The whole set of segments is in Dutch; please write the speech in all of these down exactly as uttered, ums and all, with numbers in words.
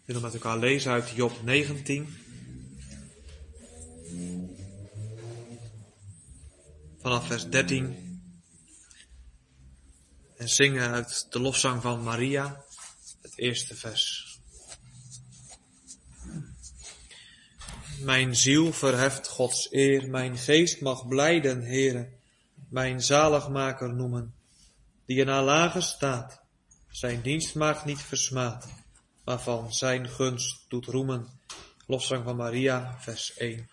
We willen met elkaar lezen uit Job negentien. Vanaf vers dertien. En zingen uit de lofzang van Maria, het eerste vers. Mijn ziel verheft Gods eer, mijn geest mag blijden, Heere, mijn zaligmaker noemen, die in haar lage staat, zijn dienstmaagd niet versmaadt, maar van zijn gunst doet roemen. Lofzang van Maria, vers één.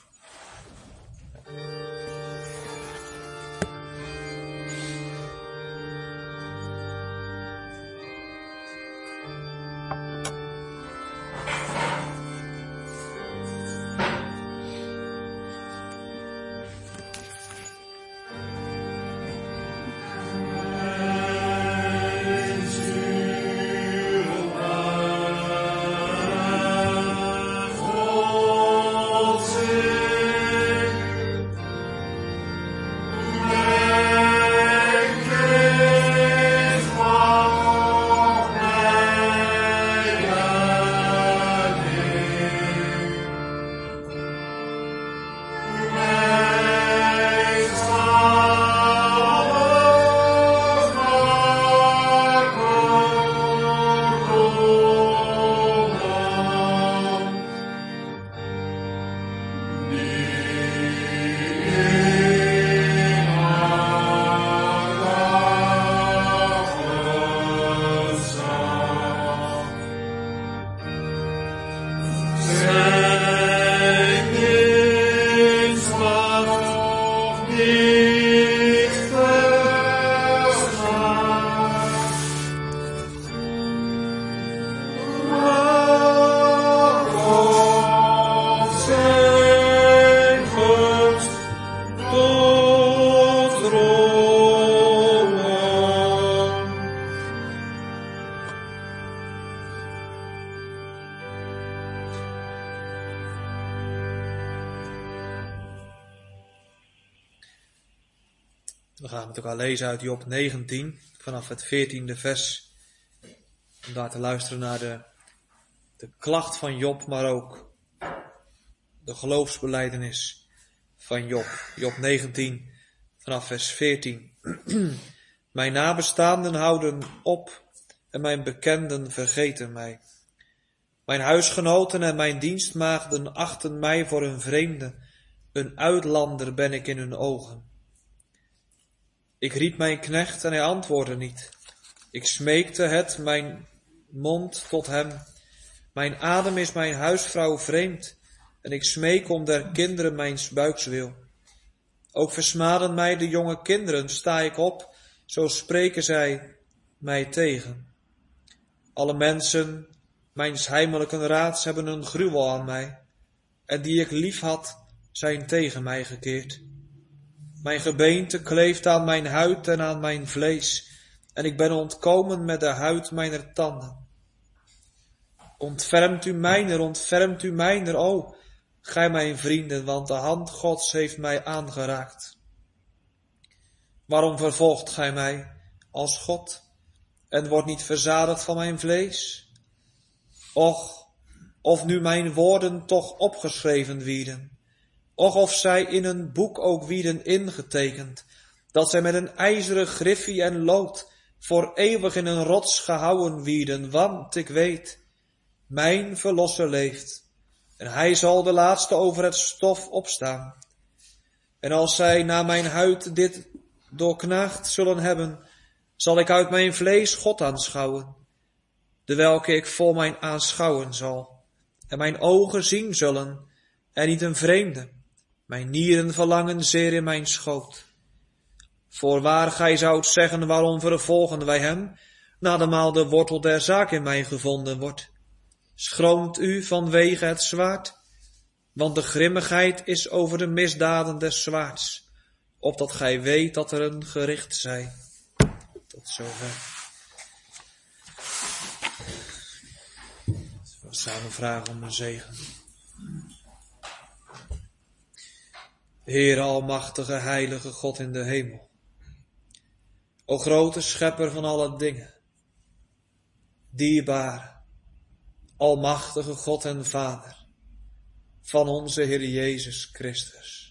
We gaan met elkaar lezen uit Job negentien, vanaf het veertiende vers. Om daar te luisteren naar de, de klacht van Job, maar ook de geloofsbelijdenis van Job. Job negentien, vanaf vers veertien. Mijn nabestaanden houden op en mijn bekenden vergeten mij. Mijn huisgenoten en mijn dienstmaagden achten mij voor een vreemde. Een uitlander ben ik in hun ogen. Ik riep mijn knecht en hij antwoordde niet. Ik smeekte het, mijn mond tot hem. Mijn adem is mijn huisvrouw vreemd. En ik smeek om der kinderen mijns buiks wil. Ook versmaden mij de jonge kinderen, sta ik op. Zo spreken zij mij tegen. Alle mensen, mijns heimelijken raads, hebben een gruwel aan mij. En die ik lief had, zijn tegen mij gekeerd. Mijn gebeente kleeft aan mijn huid en aan mijn vlees, en ik ben ontkomen met de huid mijner tanden. Ontfermt u mijner, ontfermt u mijner, o, gij mijn vrienden, want de hand Gods heeft mij aangeraakt. Waarom vervolgt gij mij als God, en wordt niet verzadigd van mijn vlees? Och, of nu mijn woorden toch opgeschreven wierden, och of zij in een boek ook wierden ingetekend, dat zij met een ijzeren griffie en lood voor eeuwig in een rots gehouwen wierden, want ik weet, mijn verlosser leeft, en hij zal de laatste over het stof opstaan. En als zij na mijn huid dit doorknaagd zullen hebben, zal ik uit mijn vlees God aanschouwen, de welke ik voor mijn aanschouwen zal, en mijn ogen zien zullen, en niet een vreemde. Mijn nieren verlangen zeer in mijn schoot. Voorwaar gij zoudt zeggen, waarom vervolgen wij hem, nademaal de wortel der zaak in mij gevonden wordt. Schroomt u vanwege het zwaard, want de grimmigheid is over de misdaden des zwaards, opdat gij weet dat er een gericht zij. Tot zover. We samen vragen om een zegen. Heere almachtige, heilige God in de hemel. O grote schepper van alle dingen. Dierbaar, almachtige God en Vader van onze Heer Jezus Christus.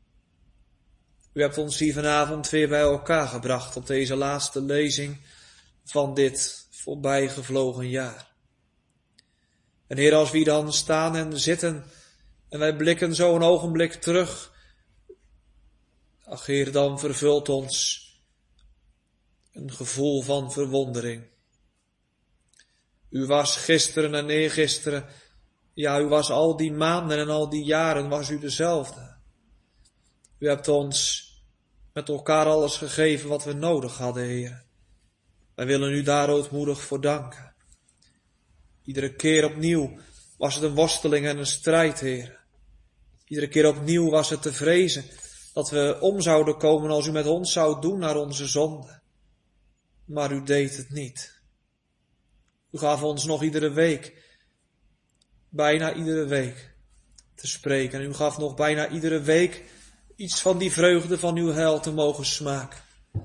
U hebt ons hier vanavond weer bij elkaar gebracht op deze laatste lezing van dit voorbijgevlogen jaar. En Heer, als we dan staan en zitten en wij blikken zo een ogenblik terug, ach Heer, dan vervult ons een gevoel van verwondering. U was gisteren en eergisteren, ja, u was al die maanden en al die jaren was u dezelfde. U hebt ons met elkaar alles gegeven wat we nodig hadden, Heer. Wij willen u daar ootmoedig voor danken. Iedere keer opnieuw was het een worsteling en een strijd, Heer. Iedere keer opnieuw was het te vrezen dat we om zouden komen als u met ons zou doen naar onze zonde. Maar u deed het niet. U gaf ons nog iedere week, bijna iedere week, te spreken. En u gaf nog bijna iedere week iets van die vreugde van uw heil te mogen smaken.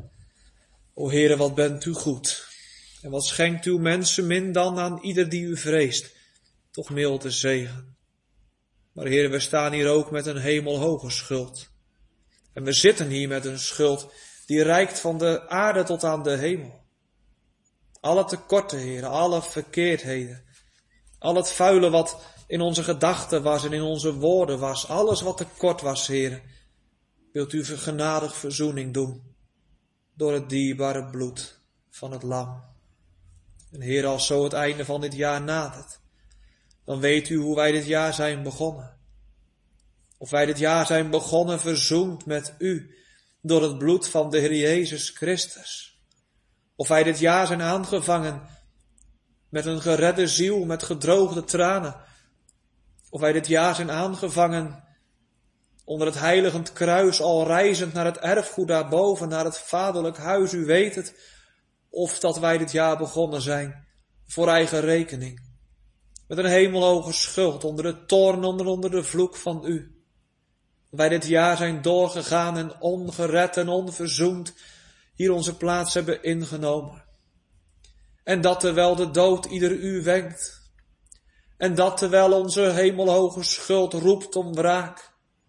O Heere, wat bent u goed. En wat schenkt uw mensen min dan aan ieder die u vreest, toch milde zegen. Maar Heere, we staan hier ook met een hemelhoge schuld. En we zitten hier met een schuld die reikt van de aarde tot aan de hemel. Alle tekorten, Heere, alle verkeerdheden, al het vuile wat in onze gedachten was en in onze woorden was, alles wat tekort was, Heere, wilt u genadig verzoening doen door het dierbare bloed van het lam. En Heer, als zo het einde van dit jaar nadert, dan weet u hoe wij dit jaar zijn begonnen. Of wij dit jaar zijn begonnen verzoend met u door het bloed van de Heer Jezus Christus. Of wij dit jaar zijn aangevangen met een geredde ziel, met gedroogde tranen. Of wij dit jaar zijn aangevangen onder het heiligend kruis, al reizend naar het erfgoed daarboven, naar het vaderlijk huis, u weet het. Of dat wij dit jaar begonnen zijn voor eigen rekening, met een hemelhoge schuld, onder de toorn, onder, onder de vloek van u. Wij dit jaar zijn doorgegaan en ongered en onverzoend hier onze plaats hebben ingenomen. En dat terwijl de dood ieder uur wenkt. En dat terwijl onze hemelhoge schuld roept om wraak.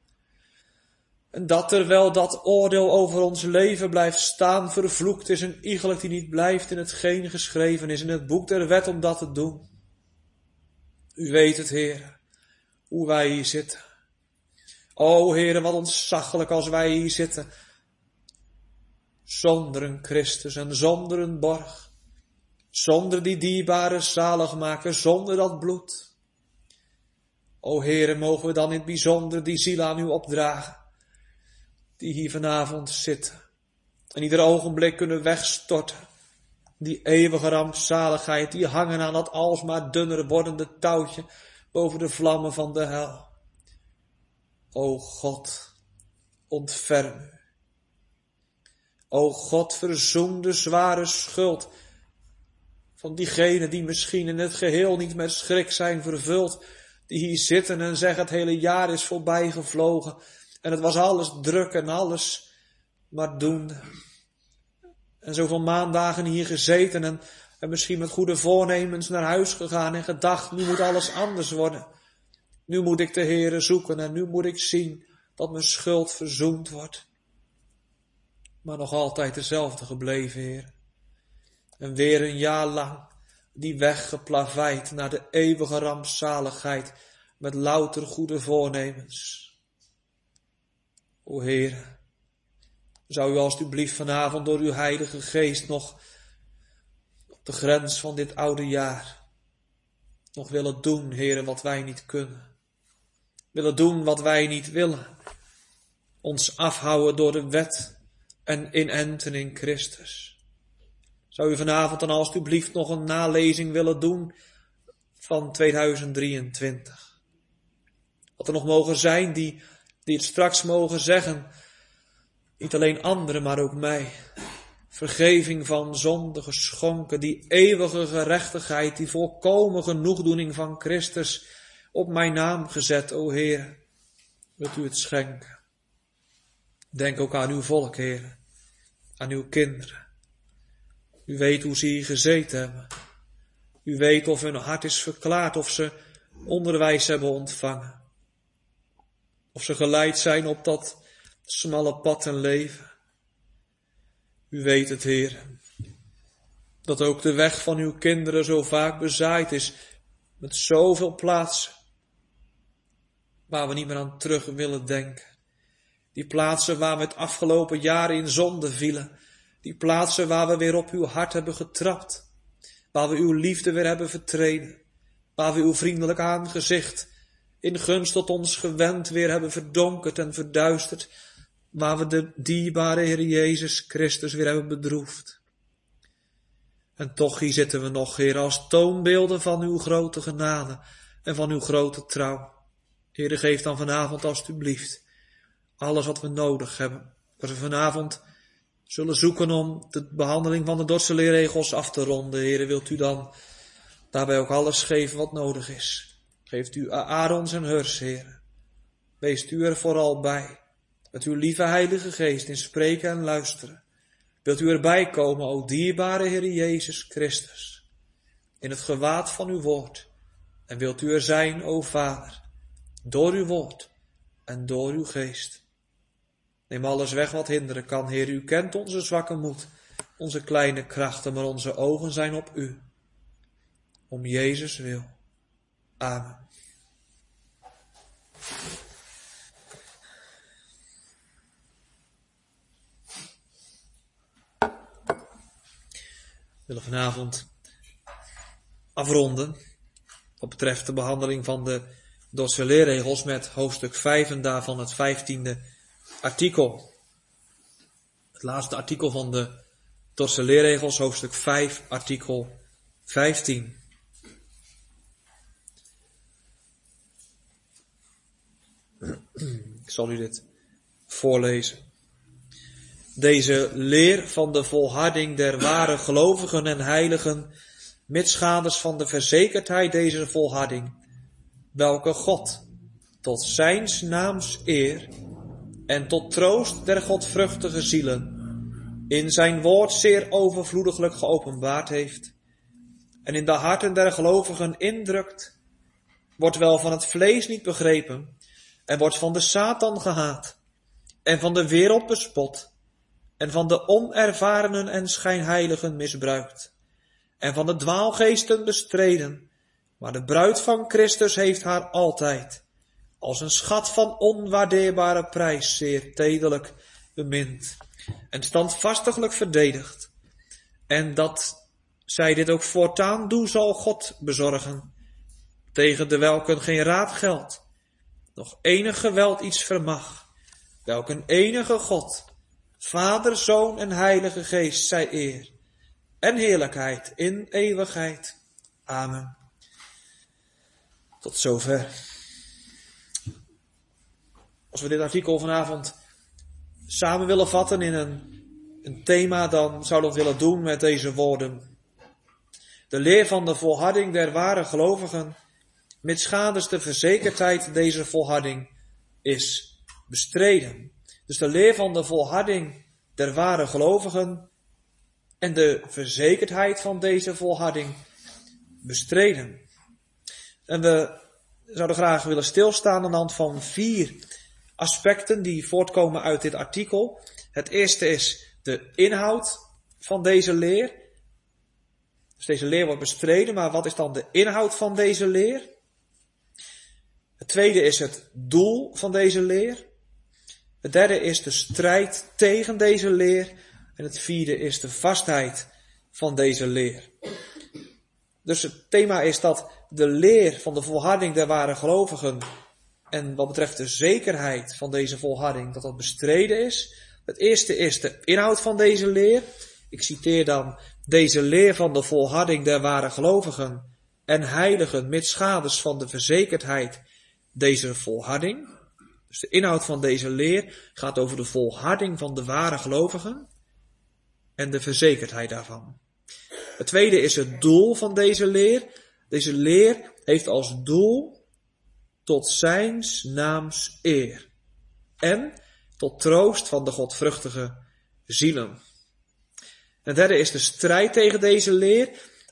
En dat terwijl dat oordeel over ons leven blijft staan, vervloekt is een iegelijk die niet blijft in hetgeen geschreven is in het boek der wet om dat te doen. U weet het, Heer, hoe wij hier zitten. O Heer, wat ontzaglijk als wij hier zitten, zonder een Christus en zonder een borg, zonder die dierbare zaligmaker, zonder dat bloed. O Heere, mogen we dan in het bijzonder die ziel aan u opdragen, die hier vanavond zitten en ieder ogenblik kunnen wegstorten, die eeuwige rampzaligheid, die hangen aan dat alsmaar dunner wordende touwtje boven de vlammen van de hel. O God, ontferm u. O God, verzoen de zware schuld van diegenen die misschien in het geheel niet met schrik zijn vervuld, die hier zitten en zeggen het hele jaar is voorbij gevlogen en het was alles druk en alles maar doende. En zoveel maandagen hier gezeten en, en misschien met goede voornemens naar huis gegaan en gedacht, nu moet alles anders worden. Nu moet ik de Heere zoeken en nu moet ik zien dat mijn schuld verzoend wordt. Maar nog altijd dezelfde gebleven, Heer. En weer een jaar lang die weg geplaveid naar de eeuwige rampzaligheid met louter goede voornemens. O Heer, zou u alstublieft vanavond door uw heilige geest nog op de grens van dit oude jaar nog willen doen, Heere, wat wij niet kunnen. Willen doen wat wij niet willen. Ons afhouden door de wet en inenten in Christus. Zou u vanavond dan alstublieft nog een nalezing willen doen van tweeduizend drieëntwintig. Wat er nog mogen zijn die, die het straks mogen zeggen, niet alleen anderen, maar ook mij. Vergeving van zonde geschonken, die eeuwige gerechtigheid, die volkomen genoegdoening van Christus op mijn naam gezet, o Heer, wilt u het schenken. Denk ook aan uw volk, Heer, aan uw kinderen. U weet hoe ze hier gezeten hebben. U weet of hun hart is verklaard, of ze onderwijs hebben ontvangen. Of ze geleid zijn op dat smalle pad en leven. U weet het, Heer, dat ook de weg van uw kinderen zo vaak bezaaid is met zoveel plaatsen waar we niet meer aan terug willen denken. Die plaatsen waar we het afgelopen jaar in zonde vielen. Die plaatsen waar we weer op uw hart hebben getrapt. Waar we uw liefde weer hebben vertreden. Waar we uw vriendelijk aangezicht in gunst tot ons gewend weer hebben verdonkerd en verduisterd. Waar we de dierbare Heer Jezus Christus weer hebben bedroefd. En toch hier zitten we nog, Heer, als toonbeelden van uw grote genade en van uw grote trouw. Heer, geef dan vanavond alstublieft alles wat we nodig hebben. Dat we vanavond zullen zoeken om de behandeling van de Dordtse leerregels af te ronden. Heer, wilt u dan daarbij ook alles geven wat nodig is. Geeft u Aarons en Hurs, Heer. Wees u er vooral bij. Met uw lieve Heilige Geest in spreken en luisteren. Wilt u erbij komen, o dierbare Heer Jezus Christus. In het gewaad van uw woord. En wilt u er zijn, o Vader. Door uw woord en door uw geest. Neem alles weg wat hinderen kan, Heer. U kent onze zwakke moed, onze kleine krachten, maar onze ogen zijn op u. Om Jezus wil. Amen. We willen vanavond afronden wat betreft de behandeling van de Dordtse leerregels met hoofdstuk vijf en daarvan het vijftiende artikel. Het laatste artikel van de Dordtse leerregels, hoofdstuk vijf, artikel vijftien. Ik zal u dit voorlezen. Deze leer van de volharding der ware gelovigen en heiligen, mitsgaders van de verzekerdheid deze volharding, welke God tot zijns naams eer en tot troost der godvruchtige zielen in zijn woord zeer overvloediglijk geopenbaard heeft en in de harten der gelovigen indrukt, wordt wel van het vlees niet begrepen en wordt van de Satan gehaat en van de wereld bespot en van de onervarenen en schijnheiligen misbruikt en van de dwaalgeesten bestreden, maar de bruid van Christus heeft haar altijd als een schat van onwaardeerbare prijs zeer tederlijk bemind en standvastiglijk verdedigd. En dat zij dit ook voortaan doe, zal God bezorgen, tegen de welken geen raad geldt, nog enig geweld iets vermag, welken enige God, Vader, Zoon en Heilige Geest, zij eer en heerlijkheid in eeuwigheid. Amen. Tot zover. Als we dit artikel vanavond samen willen vatten in een, een thema, dan zouden we het willen doen met deze woorden. De leer van de volharding der ware gelovigen, mitsgaders de verzekerdheid deze volharding, is bestreden. Dus de leer van de volharding der ware gelovigen en de verzekerdheid van deze volharding bestreden. En we zouden graag willen stilstaan aan de hand van vier aspecten die voortkomen uit dit artikel. Het eerste is de inhoud van deze leer. Dus deze leer wordt bestreden, maar wat is dan de inhoud van deze leer? Het tweede is het doel van deze leer. Het derde is de strijd tegen deze leer. En het vierde is de vastheid van deze leer. Dus het thema is dat de leer van de volharding der ware gelovigen en wat betreft de zekerheid van deze volharding, dat dat bestreden is. Het eerste is de inhoud van deze leer. Ik citeer dan: deze leer van de volharding der ware gelovigen en heiligen, mitsgaders van de verzekerdheid deze volharding. Dus de inhoud van deze leer gaat over de volharding van de ware gelovigen en de verzekerdheid daarvan. Het tweede is het doel van deze leer. Deze leer heeft als doel tot zijns naams eer en tot troost van de godvruchtige zielen. Het derde is de strijd tegen deze leer.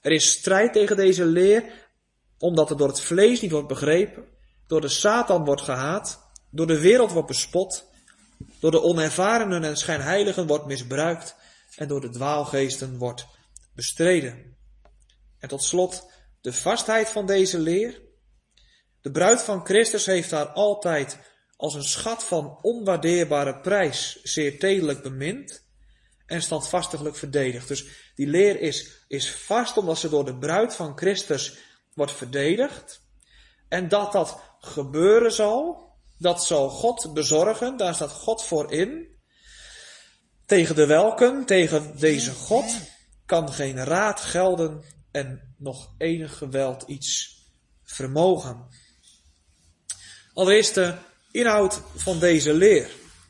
Er is strijd tegen deze leer, omdat het door het vlees niet wordt begrepen, door de Satan wordt gehaat, door de wereld wordt bespot, door de onervarenen en schijnheiligen wordt misbruikt en door de dwaalgeesten wordt bestreden. En tot slot de vastheid van deze leer. De bruid van Christus heeft haar altijd als een schat van onwaardeerbare prijs zeer tederlijk bemind en standvastiglijk verdedigd. Dus die leer is, is vast omdat ze door de bruid van Christus wordt verdedigd. En dat dat gebeuren zal, dat zal God bezorgen, daar staat God voor in. Tegen de welken, tegen deze God, kan geen raad gelden en nog enig geweld iets vermogen. Allereerst de inhoud van deze leer.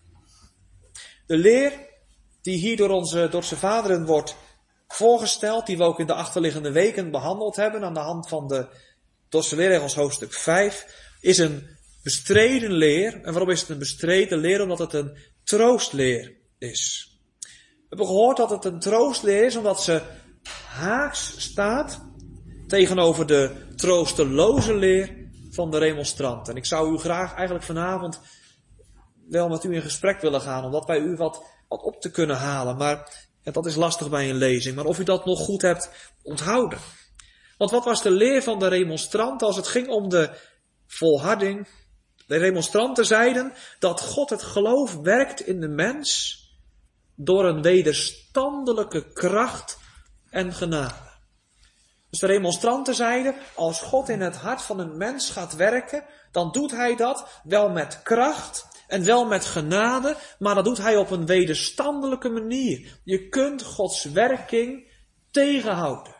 De leer die hier door onze Dordtse vaderen wordt voorgesteld, die we ook in de achterliggende weken behandeld hebben aan de hand van de Dordtse leerregels hoofdstuk vijf, is een bestreden leer. En waarom is het een bestreden leer? Omdat het een troostleer is. We hebben gehoord dat het een troostleer is omdat ze haaks staat tegenover de troosteloze leer van de remonstranten. En ik zou u graag eigenlijk vanavond wel met u in gesprek willen gaan, omdat bij u wat, wat op te kunnen halen. Maar ja, dat is lastig bij een lezing. Maar of u dat nog goed hebt onthouden. Want wat was de leer van de remonstranten als het ging om de volharding? De remonstranten zeiden dat God het geloof werkt in de mens door een wederstandelijke kracht en genade. Dus de remonstranten zeiden, als God in het hart van een mens gaat werken, dan doet hij dat wel met kracht en wel met genade, maar dat doet hij op een wederstandelijke manier. Je kunt Gods werking tegenhouden.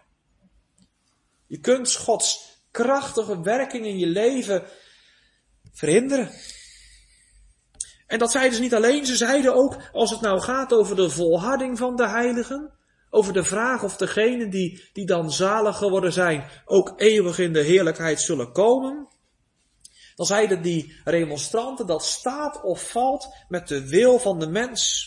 Je kunt Gods krachtige werking in je leven verhinderen. En dat zeiden ze niet alleen, ze zeiden ook, als het nou gaat over de volharding van de heiligen, over de vraag of degenen die, die dan zalig geworden zijn, ook eeuwig in de heerlijkheid zullen komen, dan zeiden die remonstranten, dat staat of valt met de wil van de mens.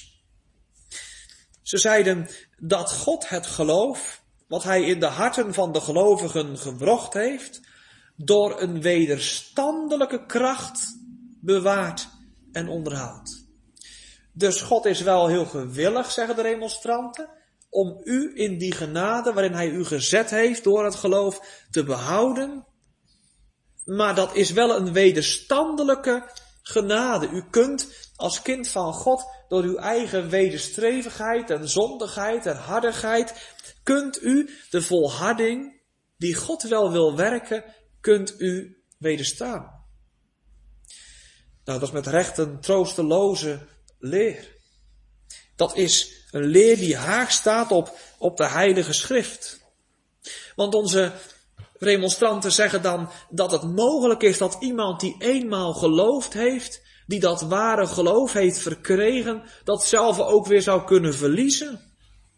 Ze zeiden dat God het geloof, wat hij in de harten van de gelovigen gewrocht heeft, door een wederstandelijke kracht bewaart en onderhoudt. Dus God is wel heel gewillig, zeggen de remonstranten, om u in die genade waarin hij u gezet heeft door het geloof te behouden. Maar dat is wel een wederstandelijke genade. U kunt als kind van God door uw eigen wederstrevigheid en zondigheid en hardigheid, kunt u de volharding die God wel wil werken, kunt u wederstaan. Nou, dat is met recht een troosteloze leer. Dat is een leer die haak staat op, op de Heilige Schrift. Want onze remonstranten zeggen dan dat het mogelijk is dat iemand die eenmaal geloofd heeft, die dat ware geloof heeft verkregen, dat zelf ook weer zou kunnen verliezen.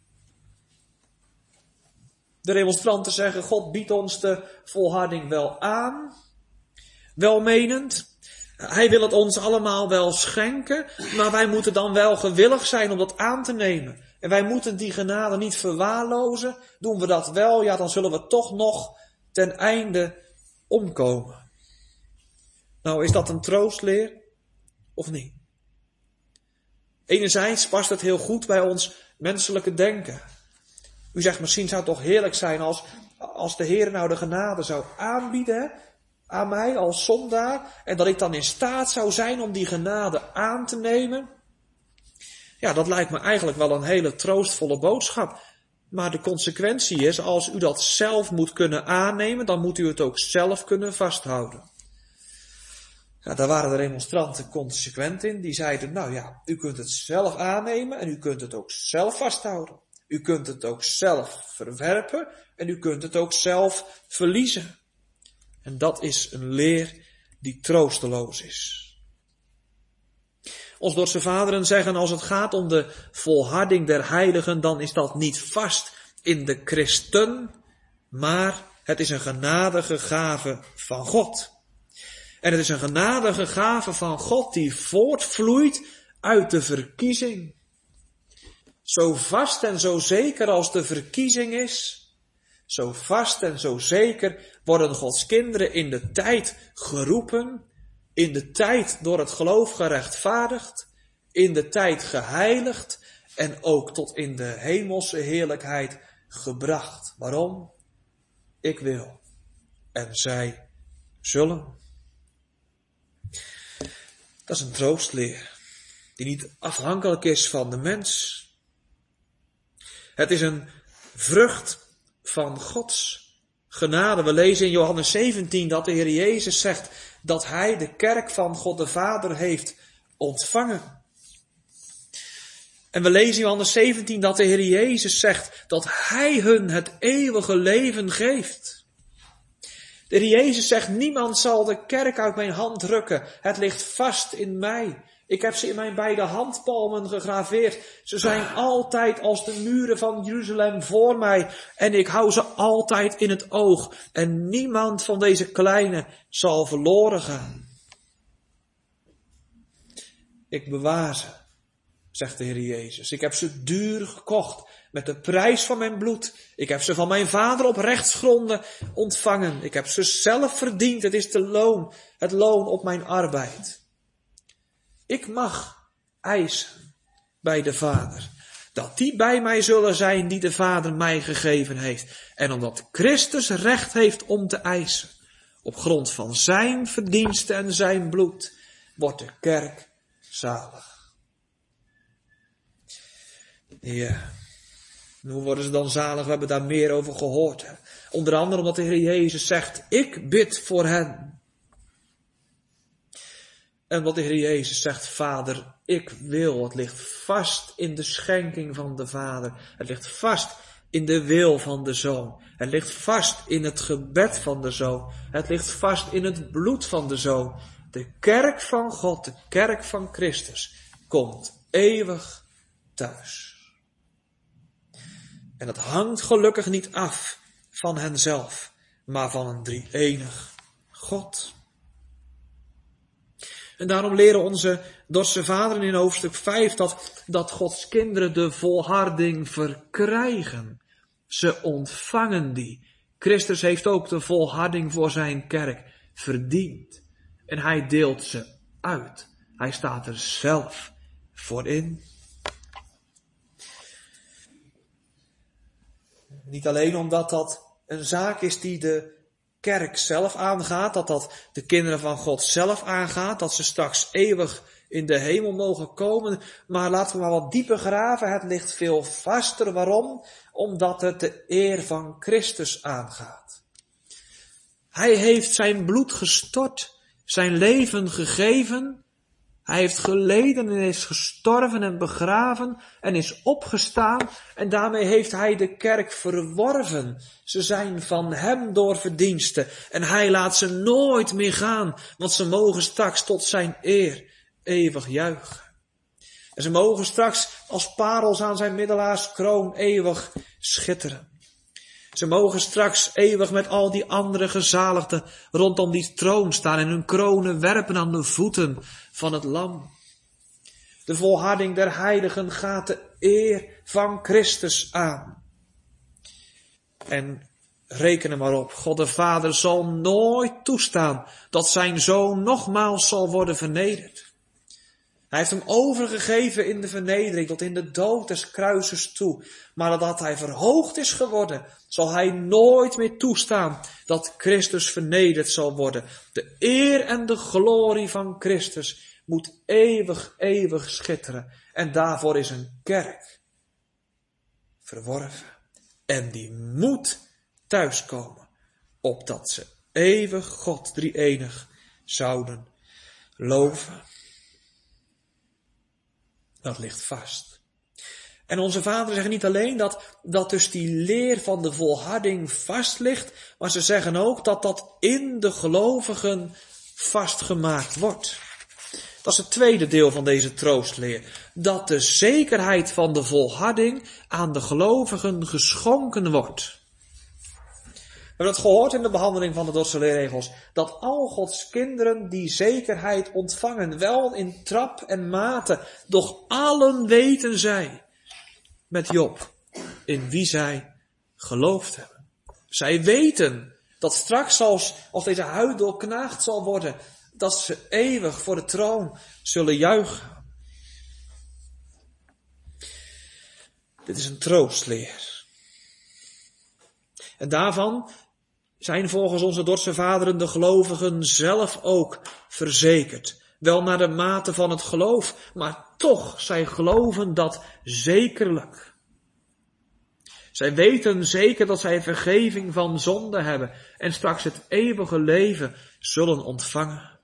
De remonstranten zeggen, God biedt ons de volharding wel aan, welmenend. Hij wil het ons allemaal wel schenken, maar wij moeten dan wel gewillig zijn om dat aan te nemen. En wij moeten die genade niet verwaarlozen. Doen we dat wel, ja, dan zullen we toch nog ten einde omkomen. Nou, is dat een troostleer of niet? Enerzijds past het heel goed bij ons menselijke denken. U zegt, misschien zou het toch heerlijk zijn als, als de Heer nou de genade zou aanbieden aan mij als zondaar, en dat ik dan in staat zou zijn om die genade aan te nemen. Ja, dat lijkt me eigenlijk wel een hele troostvolle boodschap. Maar de consequentie is, als u dat zelf moet kunnen aannemen, dan moet u het ook zelf kunnen vasthouden. Ja, daar waren de remonstranten consequent in. Die zeiden, nou ja, u kunt het zelf aannemen en u kunt het ook zelf vasthouden. U kunt het ook zelf verwerpen en u kunt het ook zelf verliezen. En dat is een leer die troosteloos is. Ons Dordtse vaderen zeggen, als het gaat om de volharding der heiligen, dan is dat niet vast in de christen, maar het is een genadige gave van God. En het is een genadige gave van God die voortvloeit uit de verkiezing. Zo vast en zo zeker als de verkiezing is, Zo vast en zo zeker worden Gods kinderen in de tijd geroepen, in de tijd door het geloof gerechtvaardigd, in de tijd geheiligd en ook tot in de hemelse heerlijkheid gebracht. Waarom? Ik wil en zij zullen. Dat is een troostleer die niet afhankelijk is van de mens. Het is een vrucht van Gods genade. We lezen in Johannes zeventien dat de Heer Jezus zegt dat Hij de kerk van God de Vader heeft ontvangen. En we lezen in Johannes zeventien dat de Heer Jezus zegt dat Hij hun het eeuwige leven geeft. De Heer Jezus zegt, niemand zal de kerk uit mijn hand rukken. Het ligt vast in mij. Ik heb ze in mijn beide handpalmen gegraveerd. Ze zijn altijd als de muren van Jeruzalem voor mij. En ik hou ze altijd in het oog. En niemand van deze kleine zal verloren gaan. Ik bewaar ze, zegt de Heer Jezus. Ik heb ze duur gekocht met de prijs van mijn bloed. Ik heb ze van mijn Vader op rechtsgronden ontvangen. Ik heb ze zelf verdiend. Het is de loon, het loon op mijn arbeid. Ik mag eisen bij de Vader, dat die bij mij zullen zijn die de Vader mij gegeven heeft. En omdat Christus recht heeft om te eisen, op grond van zijn verdiensten en zijn bloed, wordt de kerk zalig. Ja, en hoe worden ze dan zalig? We hebben daar meer over gehoord. Hè? Onder andere omdat de Heer Jezus zegt, ik bid voor hen. En wat de Heer Jezus zegt, Vader, ik wil. Het ligt vast in de schenking van de Vader. Het ligt vast in de wil van de Zoon. Het ligt vast in het gebed van de Zoon. Het ligt vast in het bloed van de Zoon. De kerk van God, de kerk van Christus, komt eeuwig thuis. En dat hangt gelukkig niet af van henzelf, maar van een drie-enig God. En daarom leren onze Dordtse vaderen in hoofdstuk vijf dat, dat Gods kinderen de volharding verkrijgen. Ze ontvangen die. Christus heeft ook de volharding voor zijn kerk verdiend. En hij deelt ze uit. Hij staat er zelf voor in. Niet alleen omdat dat een zaak is die de kerk zelf aangaat, dat dat de kinderen van God zelf aangaat, dat ze straks eeuwig in de hemel mogen komen. Maar laten we maar wat dieper graven, het ligt veel vaster. Waarom? Omdat het de eer van Christus aangaat. Hij heeft zijn bloed gestort, zijn leven gegeven. Hij heeft geleden en is gestorven en begraven en is opgestaan. En daarmee heeft hij de kerk verworven. Ze zijn van hem door verdiensten. En hij laat ze nooit meer gaan, want ze mogen straks tot zijn eer eeuwig juichen. En ze mogen straks als parels aan zijn middelaarskroon eeuwig schitteren. Ze mogen straks eeuwig met al die andere gezaligden rondom die troon staan en hun kronen werpen aan de voeten van het lam. De volharding der heiligen gaat de eer van Christus aan. En reken er maar op, God de Vader zal nooit toestaan dat zijn zoon nogmaals zal worden vernederd. Hij heeft hem overgegeven in de vernedering tot in de dood des kruises toe. Maar nadat hij verhoogd is geworden, zal hij nooit meer toestaan dat Christus vernederd zal worden. De eer en de glorie van Christus moet eeuwig, eeuwig schitteren. En daarvoor is een kerk verworven. En die moet thuiskomen, opdat ze eeuwig God drie-enig zouden loven. Dat ligt vast. En onze vaderen zeggen niet alleen dat, dat dus die leer van de volharding vast ligt, maar ze zeggen ook dat dat in de gelovigen vastgemaakt wordt. Dat is het tweede deel van deze troostleer. Dat de zekerheid van de volharding aan de gelovigen geschonken wordt. We hebben dat gehoord in de behandeling van de Dordtse leerregels. Dat al Gods kinderen die zekerheid ontvangen. Wel in trap en mate. Doch allen weten zij. Met Job. In wie zij geloofd hebben. Zij weten dat straks als, als deze huid doorknaagd zal worden, dat ze eeuwig voor de troon zullen juichen. Dit is een troostleer. En daarvan zijn volgens onze Dordtse vaderen de gelovigen zelf ook verzekerd. Wel naar de mate van het geloof, maar toch, zij geloven dat zekerlijk. Zij weten zeker dat zij vergeving van zonde hebben en straks het eeuwige leven zullen ontvangen.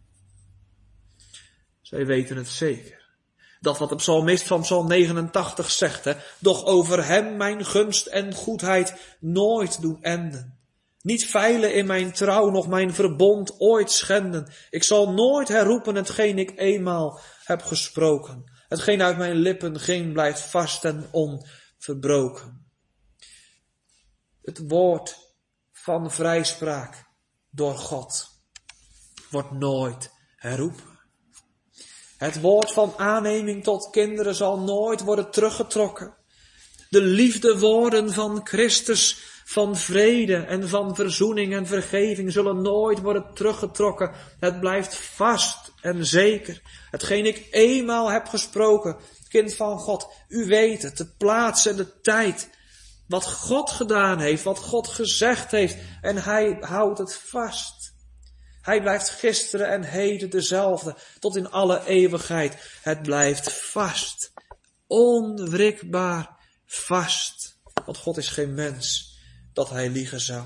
Zij weten het zeker. Dat wat de psalmist van psalm negenentachtig zegt, hè, doch over hem mijn gunst en goedheid nooit doen enden. Niet veilen in mijn trouw, nog mijn verbond ooit schenden. Ik zal nooit herroepen hetgeen ik eenmaal heb gesproken. Hetgeen uit mijn lippen ging blijft vast en onverbroken. Het woord van vrijspraak door God wordt nooit herroepen. Het woord van aanneming tot kinderen zal nooit worden teruggetrokken. De liefdewoorden van Christus, van vrede en van verzoening en vergeving zullen nooit worden teruggetrokken. Het blijft vast en zeker. Hetgeen ik eenmaal heb gesproken, kind van God, u weet het, de plaats en de tijd. Wat God gedaan heeft, wat God gezegd heeft, en hij houdt het vast. Hij blijft gisteren en heden dezelfde, tot in alle eeuwigheid. Het blijft vast, onwrikbaar vast. Want God is geen mens dat hij liegen zou.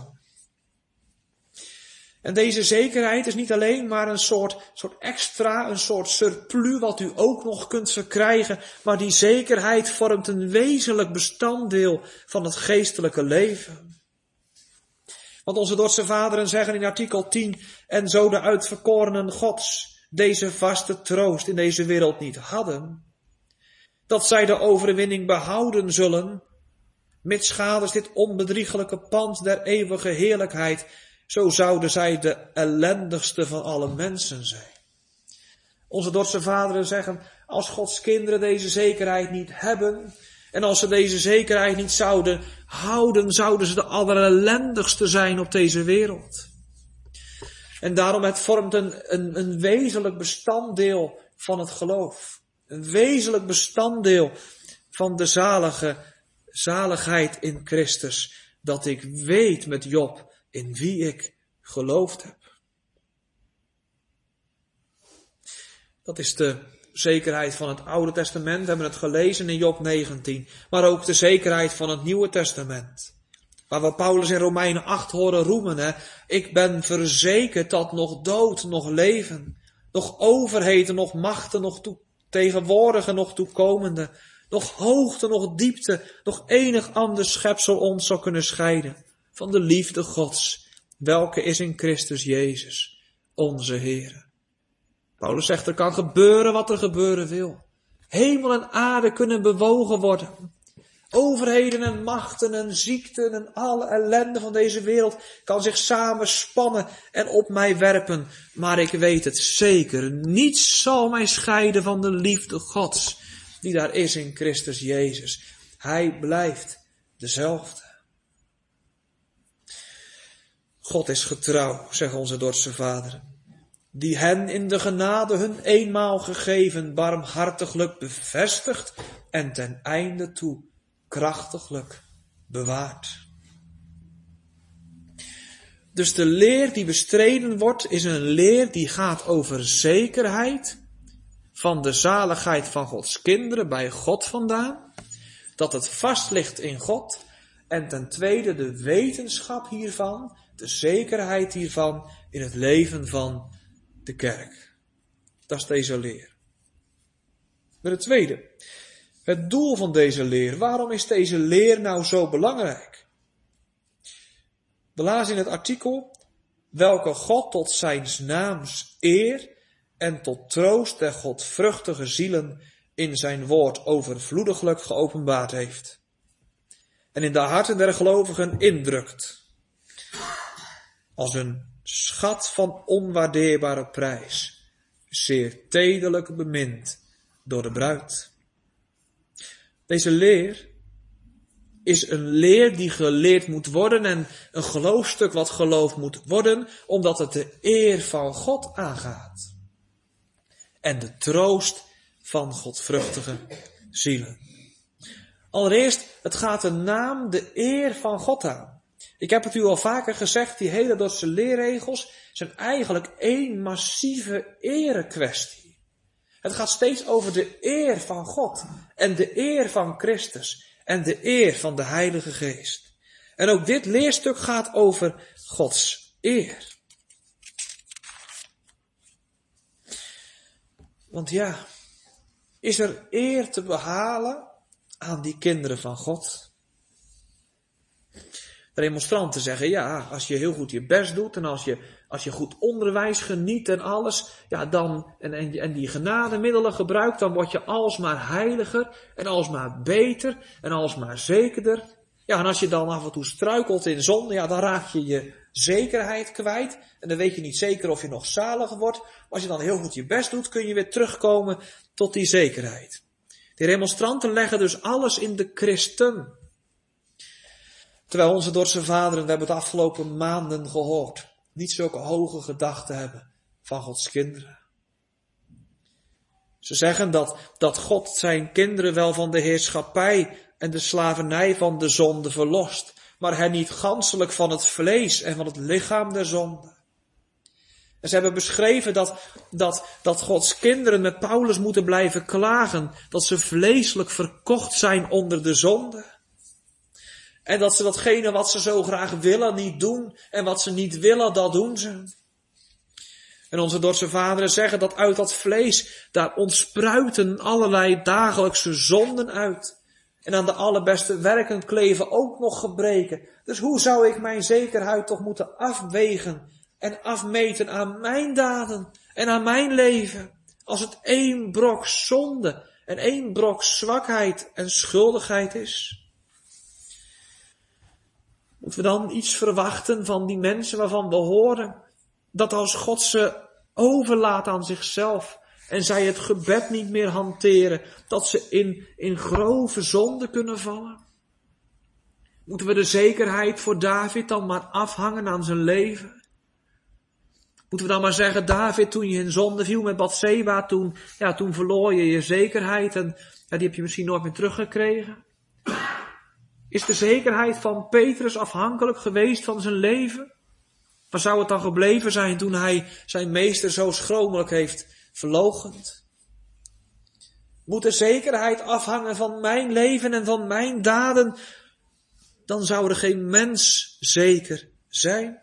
En deze zekerheid is niet alleen maar een soort, soort extra, een soort surplus wat u ook nog kunt verkrijgen, maar die zekerheid vormt een wezenlijk bestanddeel van het geestelijke leven. Want onze Dordtse vaderen zeggen in artikel tien, en zo de uitverkorenen Gods deze vaste troost in deze wereld niet hadden, dat zij de overwinning behouden zullen, mitsgaders dit onbedriegelijke pand der eeuwige heerlijkheid, zo zouden zij de ellendigste van alle mensen zijn. Onze Dordtse vaderen zeggen, als Gods kinderen deze zekerheid niet hebben, en als ze deze zekerheid niet zouden houden, zouden ze de allerellendigste zijn op deze wereld. En daarom het vormt een, een, een wezenlijk bestanddeel van het geloof. Een wezenlijk bestanddeel van de zalige zaligheid in Christus. Dat ik weet met Job in wie ik geloofd heb. Dat is de zekerheid van het Oude Testament. We hebben het gelezen in Job negentien. Maar ook de zekerheid van het Nieuwe Testament. Waar we Paulus in Romeinen acht horen roemen. Hè? Ik ben verzekerd dat nog dood, nog leven, nog overheden, nog machten, nog toe, tegenwoordige, nog toekomende, nog hoogte, nog diepte, nog enig ander schepsel ons zou kunnen scheiden van de liefde Gods, welke is in Christus Jezus, onze Heere. Paulus zegt, er kan gebeuren wat er gebeuren wil. Hemel en aarde kunnen bewogen worden. Overheden en machten en ziekten en alle ellende van deze wereld kan zich samenspannen en op mij werpen. Maar ik weet het zeker, niets zal mij scheiden van de liefde Gods, die daar is in Christus Jezus. Hij blijft dezelfde. God is getrouw, zeggen onze Dordtse vaderen, die hen in de genade hun eenmaal gegeven barmhartiglijk bevestigt en ten einde toe krachtiglijk bewaart. Dus de leer die bestreden wordt is een leer die gaat over zekerheid van de zaligheid van Gods kinderen bij God vandaan, dat het vast ligt in God, en ten tweede de wetenschap hiervan, de zekerheid hiervan in het leven van de kerk. Dat is deze leer. Maar het tweede, het doel van deze leer. Waarom is deze leer nou zo belangrijk? We lazen in het artikel, welke God tot zijns naams eer en tot troost der godvruchtige zielen in zijn woord overvloediglijk geopenbaard heeft. En in de harten der gelovigen indrukt. Als een schat van onwaardeerbare prijs, zeer tederlijk bemind door de bruid. Deze leer is een leer die geleerd moet worden en een geloofstuk wat geloofd moet worden, omdat het de eer van God aangaat. En de troost van godvruchtige zielen. Allereerst, het gaat de naam, de eer van God aan. Ik heb het u al vaker gezegd, die hele Dordtse leerregels zijn eigenlijk één massieve erekwestie. Het gaat steeds over de eer van God en de eer van Christus en de eer van de Heilige Geest. En ook dit leerstuk gaat over Gods eer. Want ja, is er eer te behalen aan die kinderen van God? De remonstranten zeggen, ja, als je heel goed je best doet en als je, als je goed onderwijs geniet en alles, ja, dan, en, en, en die genademiddelen gebruikt, dan word je alsmaar heiliger en alsmaar beter en alsmaar zekerder. Ja, en als je dan af en toe struikelt in zonde, ja, dan raak je je zekerheid kwijt en dan weet je niet zeker of je nog zaliger wordt. Maar als je dan heel goed je best doet, kun je weer terugkomen tot die zekerheid. De remonstranten leggen dus alles in de christen. Terwijl onze Dordtse vaderen, we hebben het afgelopen maanden gehoord, niet zulke hoge gedachten hebben van Gods kinderen. Ze zeggen dat, dat God zijn kinderen wel van de heerschappij en de slavernij van de zonde verlost, maar hen niet ganselijk van het vlees en van het lichaam der zonde. En ze hebben beschreven dat, dat, dat Gods kinderen met Paulus moeten blijven klagen, dat ze vleeselijk verkocht zijn onder de zonde. En dat ze datgene wat ze zo graag willen niet doen. En wat ze niet willen, dat doen ze. En onze Dordtse vaderen zeggen dat uit dat vlees, daar ontspruiten allerlei dagelijkse zonden uit. En aan de allerbeste werken kleven ook nog gebreken. Dus hoe zou ik mijn zekerheid toch moeten afwegen en afmeten aan mijn daden en aan mijn leven? Als het één brok zonde en één brok zwakheid en schuldigheid is. Moeten we dan iets verwachten van die mensen waarvan we horen dat als God ze overlaat aan zichzelf en zij het gebed niet meer hanteren, dat ze in, in grove zonde kunnen vallen? Moeten we de zekerheid voor David dan maar afhangen aan zijn leven? Moeten we dan maar zeggen, David, toen je in zonde viel met Batseba, toen, ja, toen verloor je je zekerheid en ja, die heb je misschien nooit meer teruggekregen? Is de zekerheid van Petrus afhankelijk geweest van zijn leven? Waar zou het dan gebleven zijn toen hij zijn meester zo schromelijk heeft verloochend? Moet de zekerheid afhangen van mijn leven en van mijn daden? Dan zou er geen mens zeker zijn.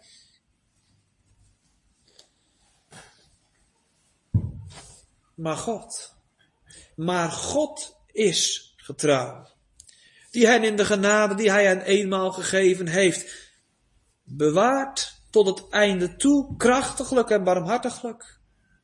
Maar God, maar God is getrouw. Die hen in de genade die hij hen eenmaal gegeven heeft, bewaart tot het einde toe, krachtiglijk en barmhartiglijk.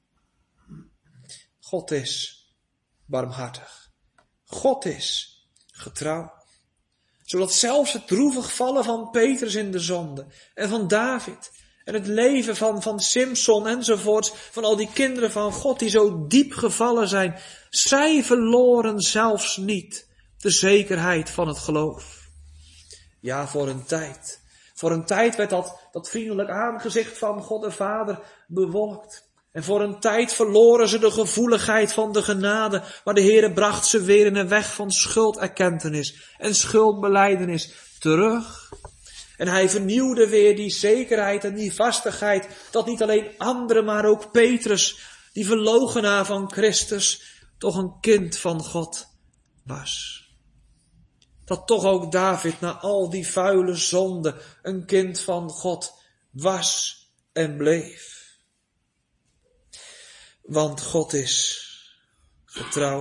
God is barmhartig. God is getrouw. Zodat zelfs het droevig vallen van Petrus in de zonde en van David en het leven van, van Simson enzovoorts, van al die kinderen van God die zo diep gevallen zijn, zij verloren zelfs niet de zekerheid van het geloof. Ja, voor een tijd. Voor een tijd werd dat, dat vriendelijk aangezicht van God de Vader bewolkt. En voor een tijd verloren ze de gevoeligheid van de genade, maar de Heere bracht ze weer in een weg van schulderkentenis en schuldbelijdenis terug. En hij vernieuwde weer die zekerheid en die vastigheid, dat niet alleen anderen, maar ook Petrus, die verloochenaar van Christus, toch een kind van God was. Dat toch ook David na al die vuile zonden een kind van God was en bleef. Want God is getrouw.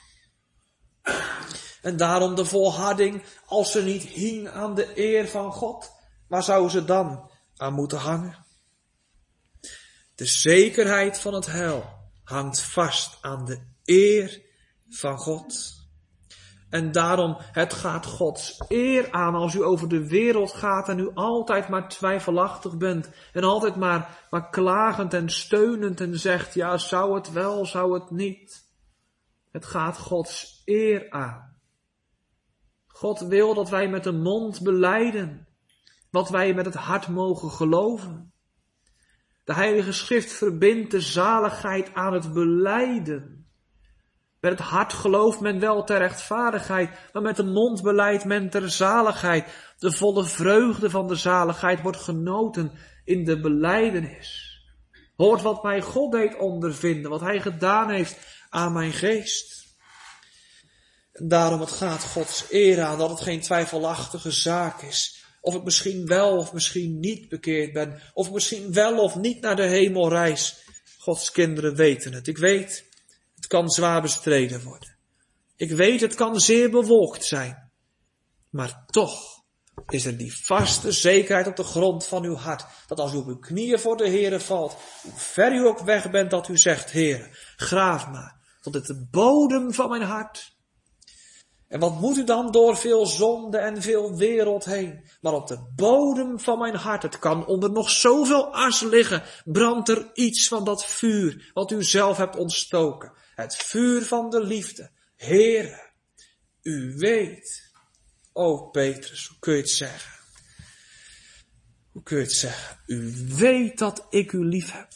En daarom de volharding, als ze niet hing aan de eer van God, waar zou ze dan aan moeten hangen? De zekerheid van het heil hangt vast aan de eer van God. En daarom, het gaat Gods eer aan als u over de wereld gaat en u altijd maar twijfelachtig bent. En altijd maar, maar klagend en steunend en zegt, ja, zou het wel, zou het niet. Het gaat Gods eer aan. God wil dat wij met de mond belijden wat wij met het hart mogen geloven. De Heilige Schrift verbindt de zaligheid aan het belijden. Met het hart gelooft men wel ter rechtvaardigheid, maar met de mond belijdt men ter zaligheid. De volle vreugde van de zaligheid wordt genoten in de belijdenis. Hoort wat mij God deed ondervinden, wat hij gedaan heeft aan mijn geest. En daarom het gaat Gods eer aan dat het geen twijfelachtige zaak is. Of ik misschien wel of misschien niet bekeerd ben. Of ik misschien wel of niet naar de hemel reis. Gods kinderen weten het. Ik weet, het kan zwaar bestreden worden. Ik weet, het kan zeer bewolkt zijn. Maar toch is er die vaste zekerheid op de grond van uw hart. Dat als u op uw knieën voor de Heere valt, hoe ver u ook weg bent, dat u zegt, Heere, graaf maar tot het de bodem van mijn hart. En wat moet u dan door veel zonde en veel wereld heen? Maar op de bodem van mijn hart, het kan onder nog zoveel as liggen, brandt er iets van dat vuur wat u zelf hebt ontstoken. Het vuur van de liefde. Heere, u weet. O Petrus, hoe kun je het zeggen? Hoe kun je het zeggen? U weet dat ik u lief heb.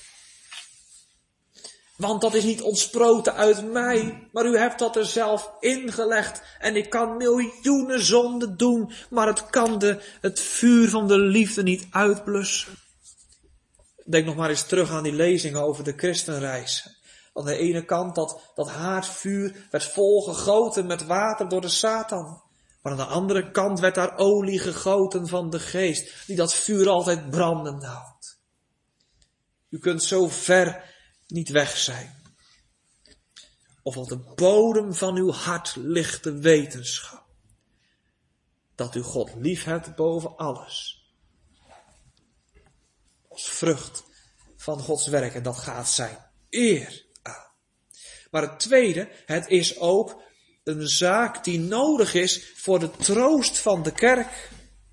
Want dat is niet ontsproten uit mij, maar u hebt dat er zelf ingelegd. En ik kan miljoenen zonden doen, maar het kan de, het vuur van de liefde niet uitblussen. Denk nog maar eens terug aan die lezingen over de christenreis. Aan de ene kant dat, dat haardvuur werd volgegoten met water door de Satan. Maar aan de andere kant werd daar olie gegoten van de geest, die dat vuur altijd brandend houdt. U kunt zo ver niet weg zijn. Of op de bodem van uw hart ligt de wetenschap. Dat u God lief hebt boven alles. Als vrucht van Gods werk. En dat gaat zijn eer aan. Maar het tweede, het is ook een zaak die nodig is voor de troost van de kerk.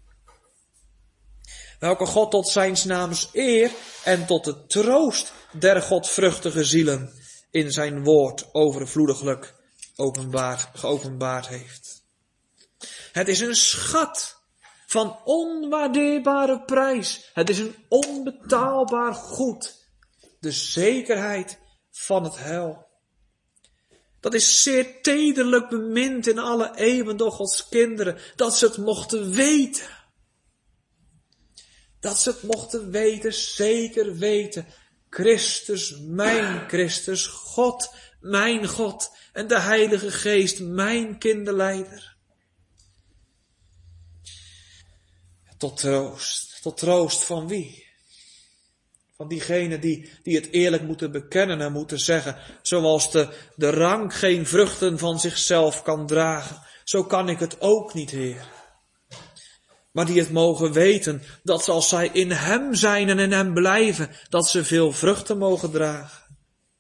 Welke God tot zijns naams eer en tot de troost der godvruchtige zielen in zijn woord overvloediglijk openbaard, geopenbaard heeft. Het is een schat van onwaardeerbare prijs. Het is een onbetaalbaar goed. De zekerheid van het heil. Dat is zeer tederlijk bemind in alle eeuwen door Gods kinderen, dat ze het mochten weten. Dat ze het mochten weten, zeker weten. Christus, mijn Christus, God, mijn God en de Heilige Geest, mijn kinderleider. Tot troost, tot troost van wie? Van diegenen die, die het eerlijk moeten bekennen en moeten zeggen, zoals de, de rank geen vruchten van zichzelf kan dragen, zo kan ik het ook niet, Heer. Maar die het mogen weten, dat als zij in hem zijn en in hem blijven, dat ze veel vruchten mogen dragen.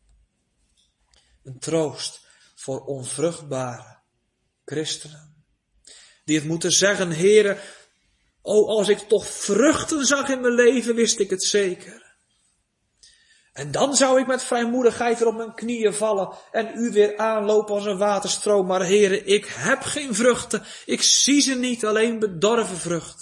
Een troost voor onvruchtbare christenen. Die het moeten zeggen, Heere, o, als ik toch vruchten zag in mijn leven, wist ik het zeker. En dan zou ik met vrijmoedigheid weer op mijn knieën vallen en u weer aanlopen als een waterstroom. Maar Heere, ik heb geen vruchten. Ik zie ze niet, alleen bedorven vruchten.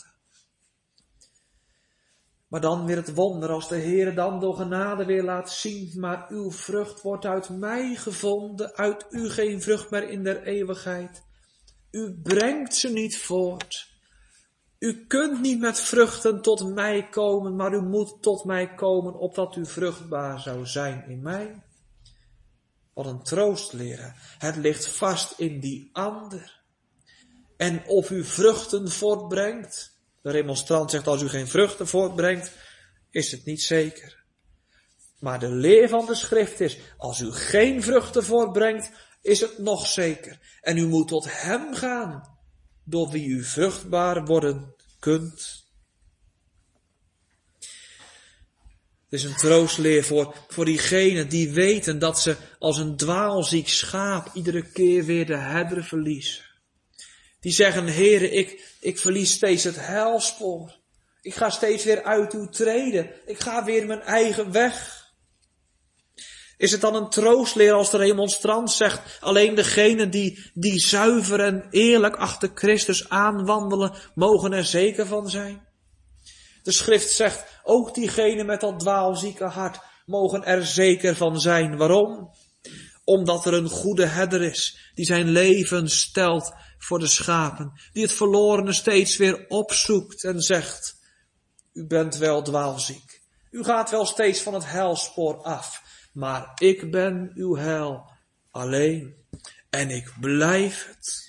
Maar dan weer het wonder als de Heere dan door genade weer laat zien. Maar uw vrucht wordt uit mij gevonden, uit u geen vrucht meer in der eeuwigheid. U brengt ze niet voort. U kunt niet met vruchten tot mij komen, maar u moet tot mij komen, opdat u vruchtbaar zou zijn in mij. Wat een troost leren. Het ligt vast in die ander. En of u vruchten voortbrengt, de remonstrant zegt als u geen vruchten voortbrengt, is het niet zeker. Maar de leer van de schrift is, als u geen vruchten voortbrengt, is het nog zeker. En u moet tot hem gaan, door wie u vruchtbaar worden kunt. Het is een troostleer voor, voor diegenen die weten dat ze als een dwaalziek schaap iedere keer weer de herder verliezen. Die zeggen, Heere, ik, ik verlies steeds het heilspoor. Ik ga steeds weer uit uw treden. Ik ga weer mijn eigen weg. Is het dan een troostleer als de remonstrant zegt, alleen degenen die, die zuiver en eerlijk achter Christus aanwandelen, mogen er zeker van zijn? De schrift zegt, ook diegenen met dat dwaalzieke hart mogen er zeker van zijn. Waarom? Omdat er een goede herder is, die zijn leven stelt voor de schapen, die het verlorene steeds weer opzoekt en zegt, u bent wel dwaalziek, u gaat wel steeds van het heilspoor af, maar ik ben uw heil alleen en ik blijf het.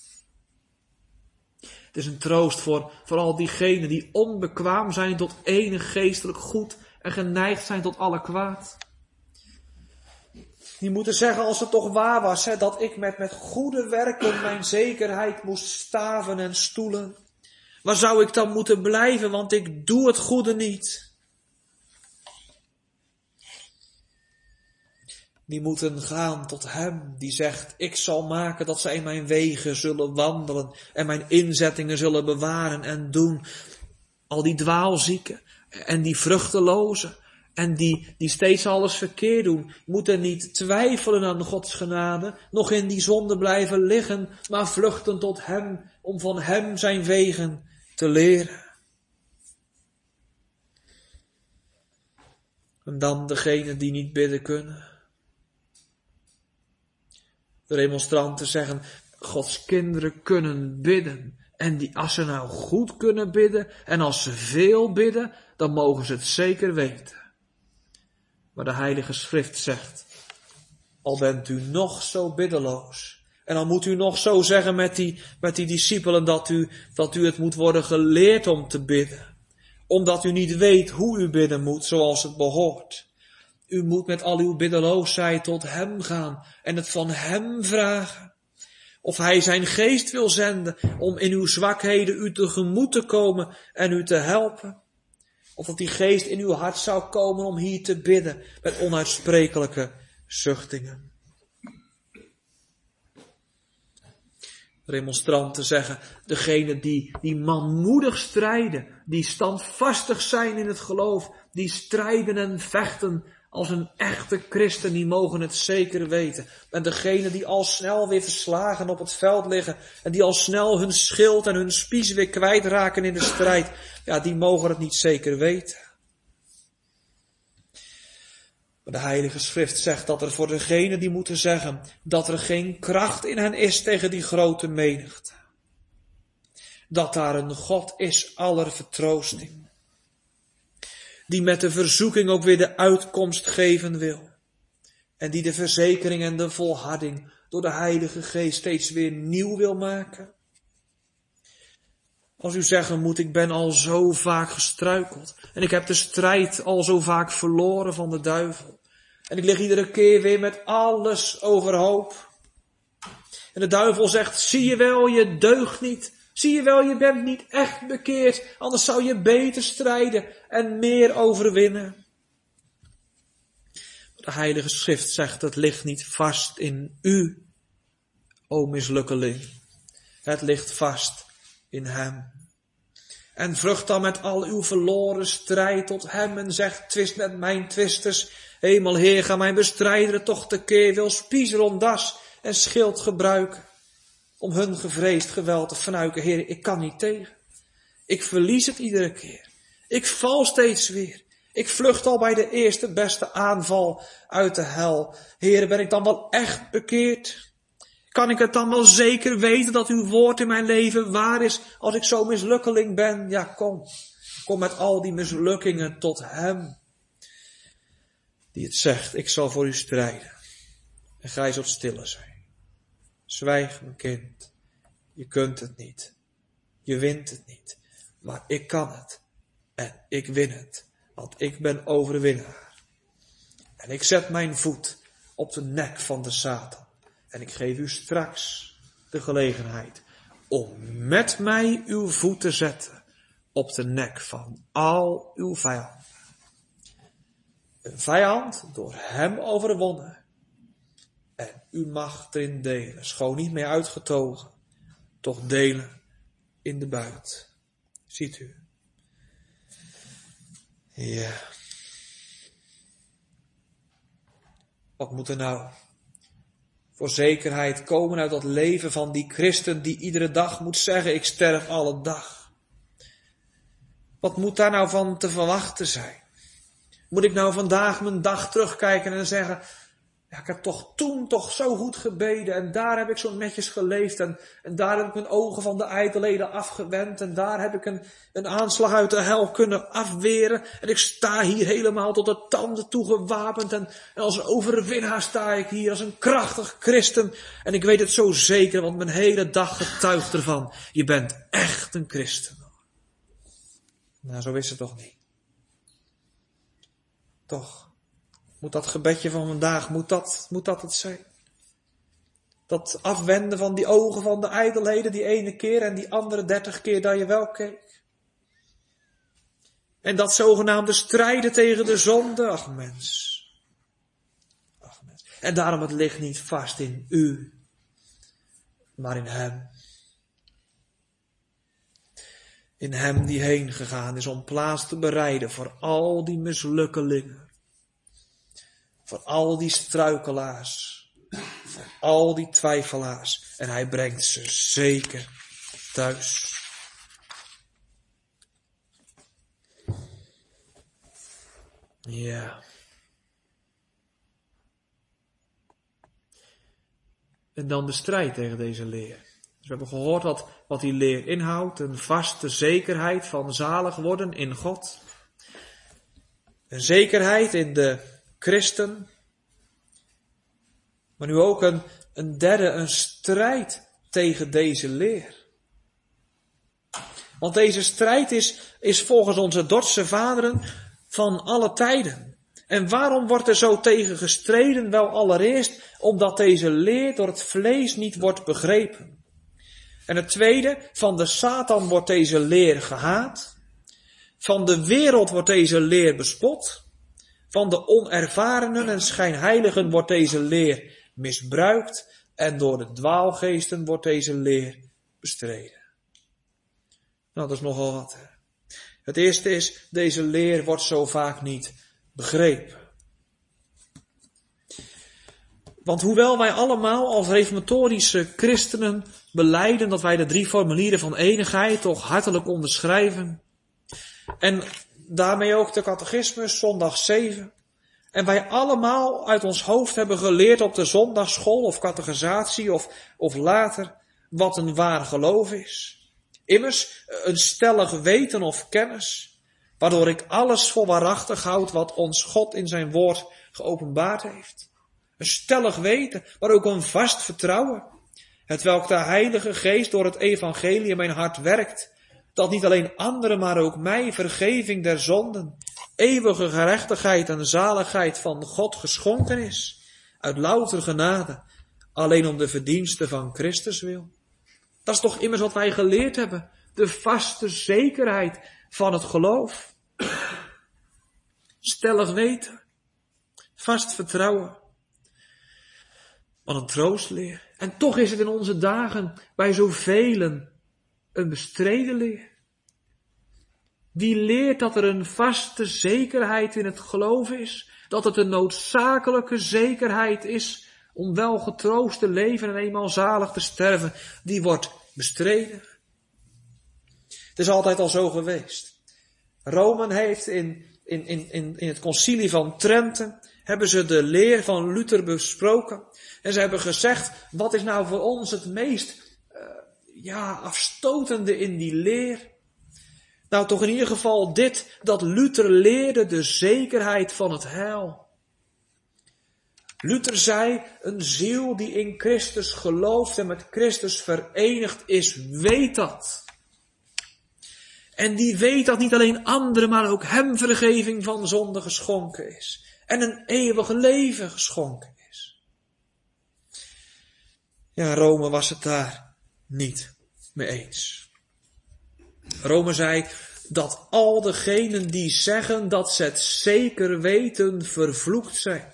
Het is een troost voor, voor al diegenen die onbekwaam zijn tot enig geestelijk goed en geneigd zijn tot alle kwaad. Die moeten zeggen, als het toch waar was, hè, dat ik met, met goede werken mijn zekerheid moest staven en stoelen. Waar zou ik dan moeten blijven, want ik doe het goede niet. Die moeten gaan tot hem die zegt, ik zal maken dat zij in mijn wegen zullen wandelen en mijn inzettingen zullen bewaren en doen. Al die dwaalzieken en die vruchtelozen en die, die steeds alles verkeerd doen, moeten niet twijfelen aan Gods genade, nog in die zonde blijven liggen, maar vluchten tot hem om van hem zijn wegen te leren. En dan degenen die niet bidden kunnen. De remonstranten zeggen, Gods kinderen kunnen bidden. En die, als ze nou goed kunnen bidden en als ze veel bidden, dan mogen ze het zeker weten. Maar de Heilige Schrift zegt, al bent u nog zo biddeloos. En dan moet u nog zo zeggen met die, met die discipelen dat u, dat u het moet worden geleerd om te bidden. Omdat u niet weet hoe u bidden moet zoals het behoort. U moet met al uw biddeloosheid tot hem gaan en het van hem vragen. Of hij zijn geest wil zenden om in uw zwakheden u tegemoet te komen en u te helpen. Of dat die geest in uw hart zou komen om hier te bidden met onuitsprekelijke zuchtingen. Remonstranten zeggen, degenen die, die manmoedig strijden, die standvastig zijn in het geloof, die strijden en vechten als een echte christen, die mogen het zeker weten. En degenen die al snel weer verslagen op het veld liggen en die al snel hun schild en hun spies weer kwijtraken in de strijd, ja, die mogen het niet zeker weten. Maar de Heilige Schrift zegt dat er voor degenen die moeten zeggen dat er geen kracht in hen is tegen die grote menigte. Dat daar een God is aller vertroosting. Die met de verzoeking ook weer de uitkomst geven wil. En die de verzekering en de volharding door de Heilige Geest steeds weer nieuw wil maken. Als u zeggen moet, ik ben al zo vaak gestruikeld. En ik heb de strijd al zo vaak verloren van de duivel. En ik lig iedere keer weer met alles overhoop. En de duivel zegt, zie je wel, je deugt niet. Zie je wel, je bent niet echt bekeerd. Anders zou je beter strijden en meer overwinnen. De Heilige Schrift zegt, het ligt niet vast in u, o mislukkeling. Het ligt vast in hem. En vlucht dan met al uw verloren strijd tot hem en zegt, twist met mijn twisters. Hemel Heer, ga mijn bestrijderen toch tekeer, wil spies rondas en schild gebruiken. Om hun gevreesd geweld te fnuiken. Heer, ik kan niet tegen. Ik verlies het iedere keer. Ik val steeds weer. Ik vlucht al bij de eerste beste aanval uit de hel. Heer, ben ik dan wel echt bekeerd? Kan ik het dan wel zeker weten dat uw woord in mijn leven waar is als ik zo mislukkeling ben? Ja, kom. Kom met al die mislukkingen tot hem. Die het zegt, ik zal voor u strijden. En gij zult stille zijn. Zwijg, mijn kind. Je kunt het niet. Je wint het niet. Maar ik kan het. En ik win het. Want ik ben overwinnaar. En ik zet mijn voet op de nek van de Satan. En ik geef u straks de gelegenheid om met mij uw voet te zetten op de nek van al uw vijanden. Een vijand door hem overwonnen. En u mag erin delen, schoon niet meer uitgetogen, toch delen in de buit. Ziet u? Ja. Wat moet er nou voor zekerheid komen uit dat leven van die christen die iedere dag moet zeggen, ik sterf alle dag? Wat moet daar nou van te verwachten zijn? Moet ik nou vandaag mijn dag terugkijken en zeggen, ja, ik heb toch toen toch zo goed gebeden en daar heb ik zo netjes geleefd en, en daar heb ik mijn ogen van de ijdelheden afgewend en daar heb ik een, een aanslag uit de hel kunnen afweren en ik sta hier helemaal tot de tanden toe gewapend en, en als een overwinnaar sta ik hier als een krachtig christen en ik weet het zo zeker, want mijn hele dag getuigt ervan. Je bent echt een christen. Nou, zo is het toch niet. Toch. Moet dat gebedje van vandaag, moet dat, moet dat het zijn? Dat afwenden van die ogen van de ijdelheden die ene keer en die andere dertig keer dat je wel keek. En dat zogenaamde strijden tegen de zonde, ach mens. Ach mens. En daarom het ligt niet vast in u, maar in hem. In hem die heen gegaan is om plaats te bereiden voor al die mislukkelingen. Voor al die struikelaars, voor al die twijfelaars. En hij brengt ze zeker thuis. Ja. En dan de strijd tegen deze leer. Dus we hebben gehoord wat, wat die leer inhoudt. Een vaste zekerheid van zalig worden in God. Een zekerheid in de christen, maar nu ook een, een derde, een strijd tegen deze leer. Want deze strijd is, is volgens onze Dordtse vaderen van alle tijden. En waarom wordt er zo tegen gestreden? Wel allereerst omdat deze leer door het vlees niet wordt begrepen. En het tweede, van de Satan wordt deze leer gehaat. Van de wereld wordt deze leer bespot. Van de onervarenen en schijnheiligen wordt deze leer misbruikt en door de dwaalgeesten wordt deze leer bestreden. Nou, dat is nogal wat. Hè? Het eerste is, deze leer wordt zo vaak niet begrepen. Want hoewel wij allemaal als reformatorische christenen belijden dat wij de drie formulieren van enigheid toch hartelijk onderschrijven en daarmee ook de catechismus, zondag zeven. En wij allemaal uit ons hoofd hebben geleerd op de zondagsschool of catechisatie of, of later wat een waar geloof is. Immers een stellig weten of kennis, waardoor ik alles voor waarachtig houd wat ons God in zijn woord geopenbaard heeft. Een stellig weten, maar ook een vast vertrouwen, hetwelk de Heilige Geest door het evangelie in mijn hart werkt, dat niet alleen anderen, maar ook mij vergeving der zonden, eeuwige gerechtigheid en zaligheid van God geschonken is, uit louter genade, alleen om de verdiensten van Christus wil. Dat is toch immers wat wij geleerd hebben, de vaste zekerheid van het geloof. Stellig weten, vast vertrouwen. Wat een troostleer. En toch is het in onze dagen bij zoveel een bestreden leer. Die leert dat er een vaste zekerheid in het geloof is. Dat het een noodzakelijke zekerheid is om wel getroost te leven en eenmaal zalig te sterven. Die wordt bestreden. Het is altijd al zo geweest. Rome heeft in, in, in, in, in het concilie van Trente, hebben ze de leer van Luther besproken. En ze hebben gezegd, wat is nou voor ons het meest uh, ja, afstotende in die leer? Nou, toch in ieder geval dit, dat Luther leerde de zekerheid van het heil. Luther zei, een ziel die in Christus gelooft en met Christus verenigd is, weet dat. En die weet dat niet alleen anderen, maar ook hem vergeving van zonde geschonken is. En een eeuwig leven geschonken is. Ja, Rome was het daar niet mee eens. Rome zei dat al degenen die zeggen dat ze het zeker weten vervloekt zijn.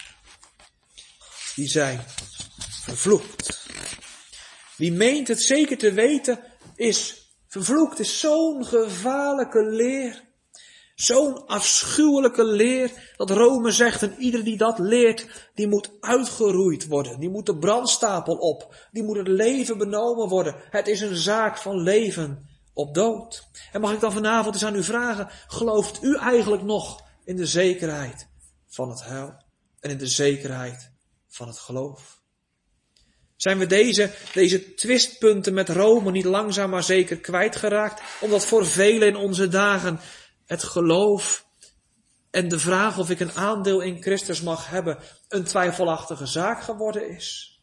Die zijn vervloekt. Wie meent het zeker te weten is vervloekt. Is zo'n gevaarlijke leer. Zo'n afschuwelijke leer, dat Rome zegt, en ieder die dat leert, die moet uitgeroeid worden. Die moet de brandstapel op. Die moet het leven benomen worden. Het is een zaak van leven op dood. En mag ik dan vanavond eens aan u vragen, gelooft u eigenlijk nog in de zekerheid van het heil? En in de zekerheid van het geloof? Zijn we deze, deze twistpunten met Rome niet langzaam maar zeker kwijtgeraakt? Omdat voor velen in onze dagen het geloof en de vraag of ik een aandeel in Christus mag hebben een twijfelachtige zaak geworden is.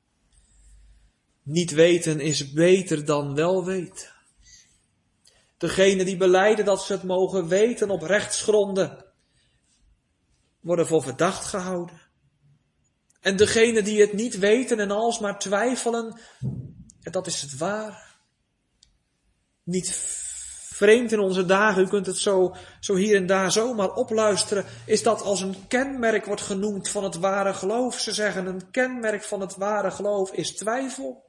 Niet weten is beter dan wel weten. Degenen die belijden dat ze het mogen weten op rechtsgronden, worden voor verdacht gehouden. En degenen die het niet weten en alsmaar twijfelen, dat is het waar. Niet vreemd in onze dagen, u kunt het zo, zo hier en daar zomaar opluisteren, is dat als een kenmerk wordt genoemd van het ware geloof. Ze zeggen een kenmerk van het ware geloof is twijfel.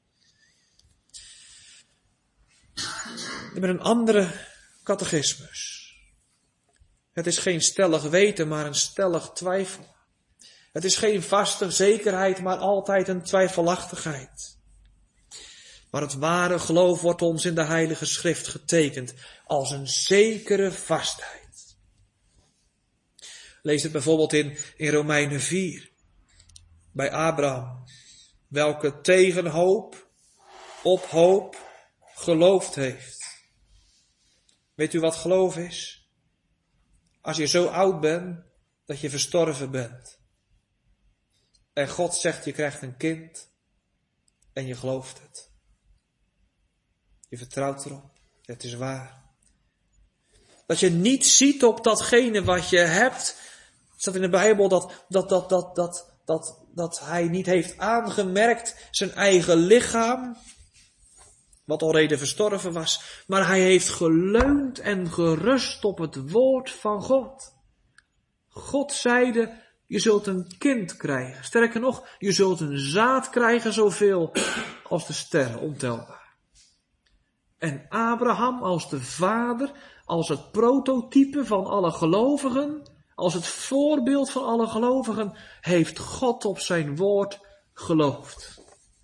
Met een andere catechismus. Het is geen stellig weten, maar een stellig twijfel. Het is geen vaste zekerheid, maar altijd een twijfelachtigheid. Maar het ware geloof wordt ons in de Heilige Schrift getekend als een zekere vastheid. Lees het bijvoorbeeld in, in Romeinen vier. Bij Abraham. Welke tegen hoop, op hoop, geloofd heeft. Weet u wat geloof is? Als je zo oud bent, dat je verstorven bent. En God zegt, je krijgt een kind. En je gelooft het. Je vertrouwt erop. Het is waar. Dat je niet ziet op datgene wat je hebt. Staat in de Bijbel dat, dat, dat, dat, dat, dat, dat hij niet heeft aangemerkt zijn eigen lichaam. Wat alreeds verstorven was. Maar hij heeft geleund en gerust op het woord van God. God zeide, je zult een kind krijgen. Sterker nog, je zult een zaad krijgen zoveel als de sterren, ontelbaar. En Abraham als de vader, als het prototype van alle gelovigen, als het voorbeeld van alle gelovigen, heeft God op zijn woord geloofd.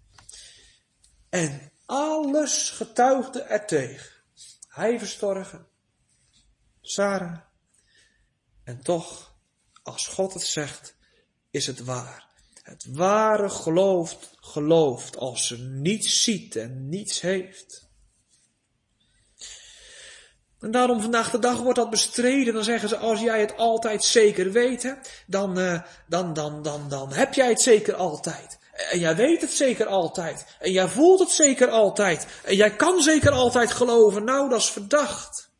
En alles getuigde er tegen. Hij verstorven, Sarah. En toch, als God het zegt, is het waar. Het ware gelooft, gelooft als ze niets ziet en niets heeft. En daarom vandaag de dag wordt dat bestreden. Dan zeggen ze, als jij het altijd zeker weet, hè, dan, uh, dan, dan, dan, dan heb jij het zeker altijd. En jij weet het zeker altijd. En jij voelt het zeker altijd. En jij kan zeker altijd geloven. Nou, dat is verdacht.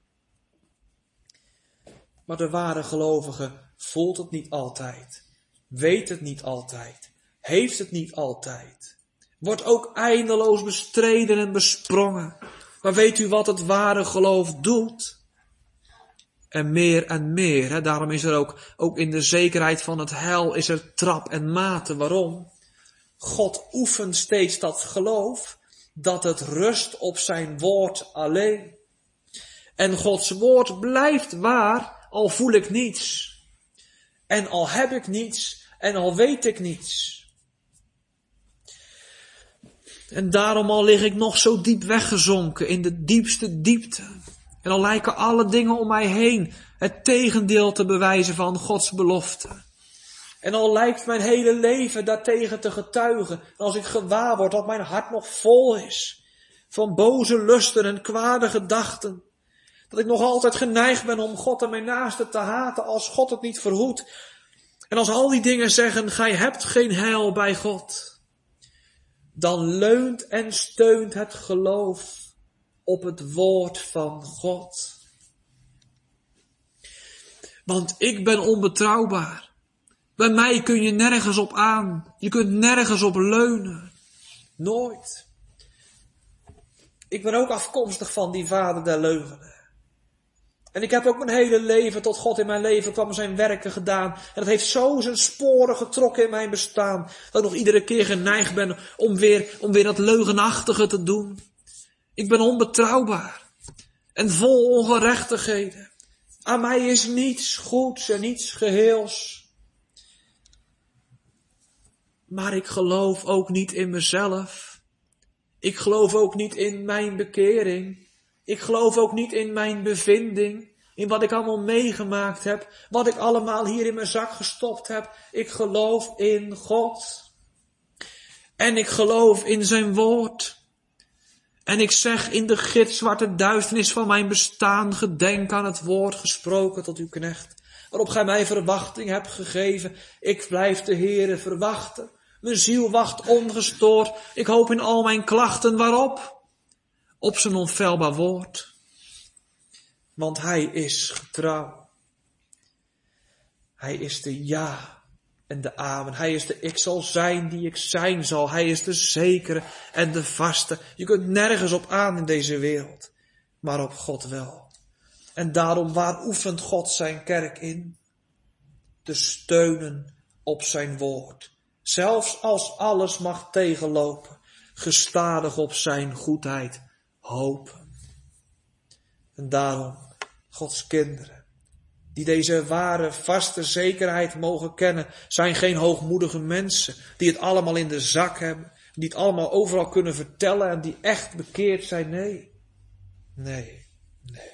Maar de ware gelovige voelt het niet altijd. Weet het niet altijd. Heeft het niet altijd. Wordt ook eindeloos bestreden en besprongen. Maar weet u wat het ware geloof doet? En meer en meer. Hè? Daarom is er ook, ook in de zekerheid van het heil is er trap en mate. Waarom? God oefent steeds dat geloof, dat het rust op zijn woord alleen. En Gods woord blijft waar, al voel ik niets. En al heb ik niets, en al weet ik niets. En daarom al lig ik nog zo diep weggezonken in de diepste diepte. En al lijken alle dingen om mij heen het tegendeel te bewijzen van Gods belofte. En al lijkt mijn hele leven daartegen te getuigen. En als ik gewaar word dat mijn hart nog vol is van boze lusten en kwade gedachten. Dat ik nog altijd geneigd ben om God en mijn naaste te haten als God het niet verhoedt. En als al die dingen zeggen, gij hebt geen heil bij God. Dan leunt en steunt het geloof op het woord van God. Want ik ben onbetrouwbaar. Bij mij kun je nergens op aan. Je kunt nergens op leunen. Nooit. Ik ben ook afkomstig van die vader der leugenen. En ik heb ook mijn hele leven, tot God in mijn leven kwam, zijn werken gedaan. En dat heeft zo zijn sporen getrokken in mijn bestaan. Dat ik nog iedere keer geneigd ben om weer, om weer dat leugenachtige te doen. Ik ben onbetrouwbaar. En vol ongerechtigheden. Aan mij is niets goeds en niets geheels. Maar ik geloof ook niet in mezelf. Ik geloof ook niet in mijn bekering. Ik geloof ook niet in mijn bevinding. In wat ik allemaal meegemaakt heb. Wat ik allemaal hier in mijn zak gestopt heb. Ik geloof in God. En ik geloof in zijn woord. En ik zeg in de gitzwarte duisternis van mijn bestaan, gedenk aan het woord gesproken tot uw knecht. Waarop gij mij verwachting hebt gegeven. Ik blijf de Heere verwachten. Mijn ziel wacht ongestoord. Ik hoop in al mijn klachten waarop? Op zijn onfeilbaar woord. Want hij is getrouw. Hij is de ja en de amen. Hij is de ik zal zijn die ik zijn zal. Hij is de zekere en de vaste. Je kunt nergens op aan in deze wereld. Maar op God wel. En daarom waar oefent God zijn kerk in? Te steunen op zijn woord. Zelfs als alles mag tegenlopen. Gestadig op zijn goedheid hopen. En daarom, Gods kinderen, die deze ware vaste zekerheid mogen kennen, zijn geen hoogmoedige mensen, die het allemaal in de zak hebben, die het allemaal overal kunnen vertellen en die echt bekeerd zijn. Nee, nee, nee.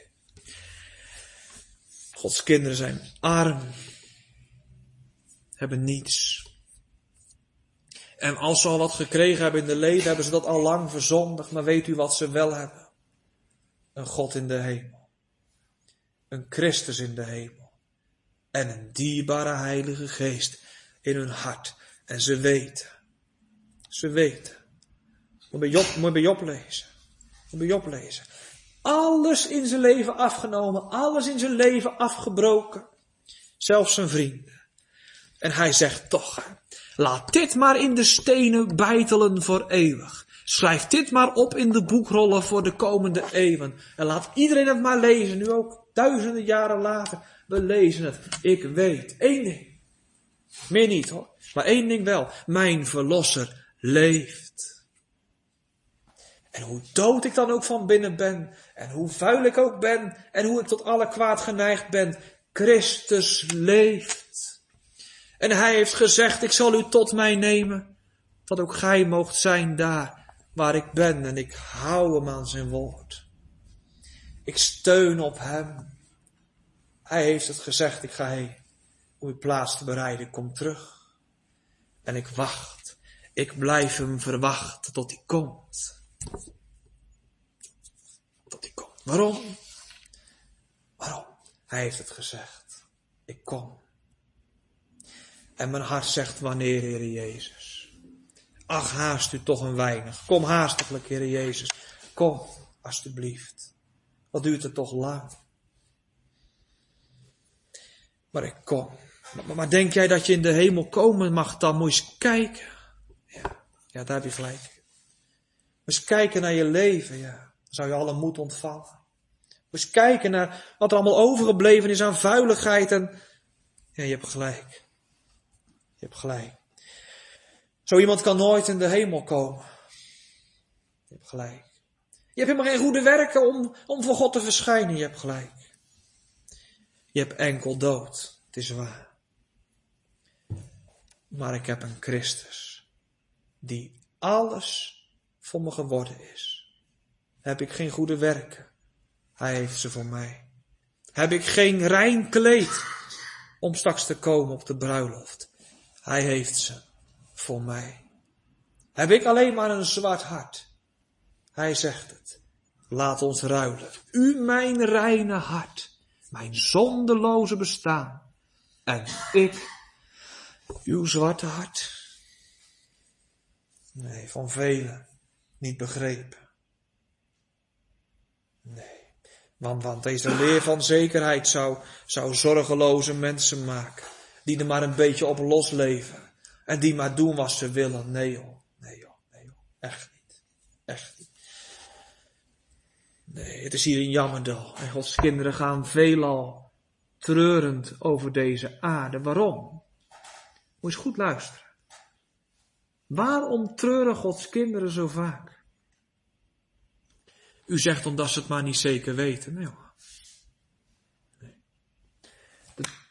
Gods kinderen zijn arm, hebben niets. En als ze al wat gekregen hebben in de leven, hebben ze dat al lang verzondigd, maar weet u wat ze wel hebben? Een God in de hemel. Een Christus in de hemel. En een dierbare Heilige Geest in hun hart. En ze weten. Ze weten. Moet bij Job, moet bij Job lezen. Moet bij Job lezen. Alles in zijn leven afgenomen. Alles in zijn leven afgebroken. Zelfs zijn vrienden. En hij zegt toch. Laat dit maar in de stenen beitelen voor eeuwig. Schrijf dit maar op in de boekrollen voor de komende eeuwen. En laat iedereen het maar lezen. Nu ook duizenden jaren later. We lezen het. Ik weet één ding. Meer niet hoor. Maar één ding wel. Mijn verlosser leeft. En hoe dood ik dan ook van binnen ben. En hoe vuil ik ook ben. En hoe ik tot alle kwaad geneigd ben. Christus leeft. En hij heeft gezegd. Ik zal u tot mij nemen. Dat ook gij moogt zijn daar. Waar ik ben. En ik hou hem aan zijn woord. Ik steun op hem. Hij heeft het gezegd, ik ga heen om uw plaats te bereiden, ik kom terug. En ik wacht, ik blijf hem verwachten tot hij komt. Tot hij komt. Waarom? Waarom? Hij heeft het gezegd, ik kom. En mijn hart zegt, wanneer, Heere Jezus? Ach, haast u toch een weinig. Kom haastiglijk, Heere Jezus. Kom, alstublieft. Wat duurt het toch lang? Maar ik kom. Maar, maar denk jij dat je in de hemel komen mag dan? Moet je eens kijken. Ja, ja, daar heb je gelijk. Moet eens kijken naar je leven. Ja. Dan zou je alle moed ontvallen. Moet eens kijken naar wat er allemaal overgebleven is aan vuiligheid. En ja, je hebt gelijk. Je hebt gelijk. Zo iemand kan nooit in de hemel komen. Je hebt gelijk. Je hebt helemaal geen goede werken om, om voor God te verschijnen. Je hebt gelijk. Je hebt enkel dood. Het is waar. Maar ik heb een Christus. Die alles voor me geworden is. Heb ik geen goede werken. Hij heeft ze voor mij. Heb ik geen rein kleed. Om straks te komen op de bruiloft. Hij heeft ze voor mij. Heb ik alleen maar een zwart hart. Hij zegt het. Laat ons ruilen. U mijn reine hart. Mijn zondeloze bestaan. En ik, uw zwarte hart. Nee, van velen niet begrepen. Nee, want, want deze leer van zekerheid zou, zou zorgeloze mensen maken. Die er maar een beetje op los leven. En die maar doen wat ze willen. Nee joh, nee joh, nee joh. Echt niet. Echt niet. Nee, het is hier in Jammerdal. En Gods kinderen gaan veelal treurend over deze aarde. Waarom? Moet je eens goed luisteren. Waarom treuren Gods kinderen zo vaak? U zegt omdat ze het maar niet zeker weten. Nee hoor. Nee.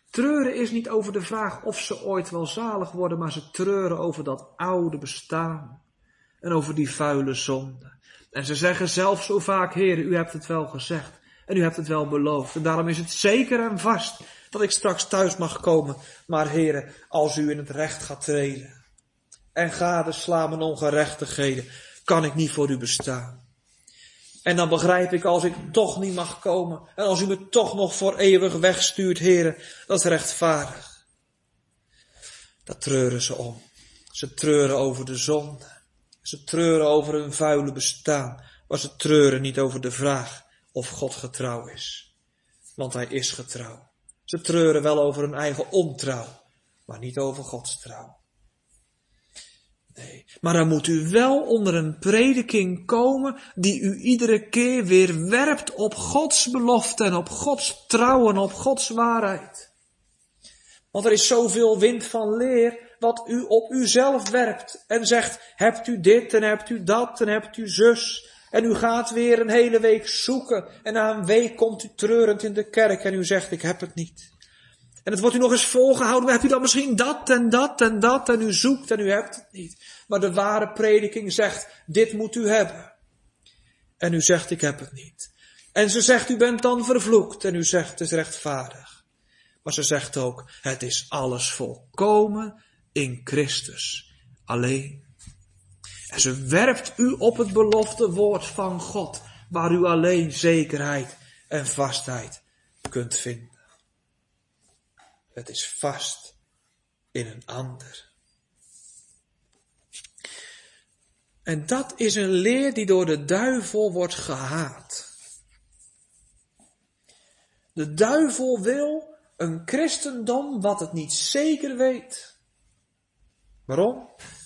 Treuren is niet over de vraag of ze ooit wel zalig worden, maar ze treuren over dat oude bestaan en over die vuile zonde. En ze zeggen zelf zo vaak, Heer, u hebt het wel gezegd en u hebt het wel beloofd. En daarom is het zeker en vast dat ik straks thuis mag komen. Maar Heer, als u in het recht gaat treden en gadeslaan mijn ongerechtigheden, kan ik niet voor u bestaan. En dan begrijp ik, als ik toch niet mag komen en als u me toch nog voor eeuwig wegstuurt, Heer, dat is rechtvaardig. Daar treuren ze om. Ze treuren over de zonde. Ze treuren over hun vuile bestaan, maar ze treuren niet over de vraag of God getrouw is. Want hij is getrouw. Ze treuren wel over hun eigen ontrouw, maar niet over Gods trouw. Nee, maar dan moet u wel onder een prediking komen die u iedere keer weer werpt op Gods belofte en op Gods trouw en op Gods waarheid. Want er is zoveel wind van leer wat u op uzelf werpt en zegt, hebt u dit en hebt u dat en hebt u zus. En u gaat weer een hele week zoeken en na een week komt u treurend in de kerk en u zegt, ik heb het niet. En het wordt u nog eens volgehouden, maar hebt u dan misschien dat en dat en dat en u zoekt en u hebt het niet. Maar de ware prediking zegt, dit moet u hebben. En u zegt, ik heb het niet. En ze zegt, u bent dan vervloekt en u zegt, het is rechtvaardig. Maar ze zegt ook, het is alles volkomen in Christus alleen. En ze werpt u op het belofte woord van God, waar u alleen zekerheid en vastheid kunt vinden. Het is vast in een ander. En dat is een leer die door de duivel wordt gehaat. De duivel wil een christendom wat het niet zeker weet. Waarom?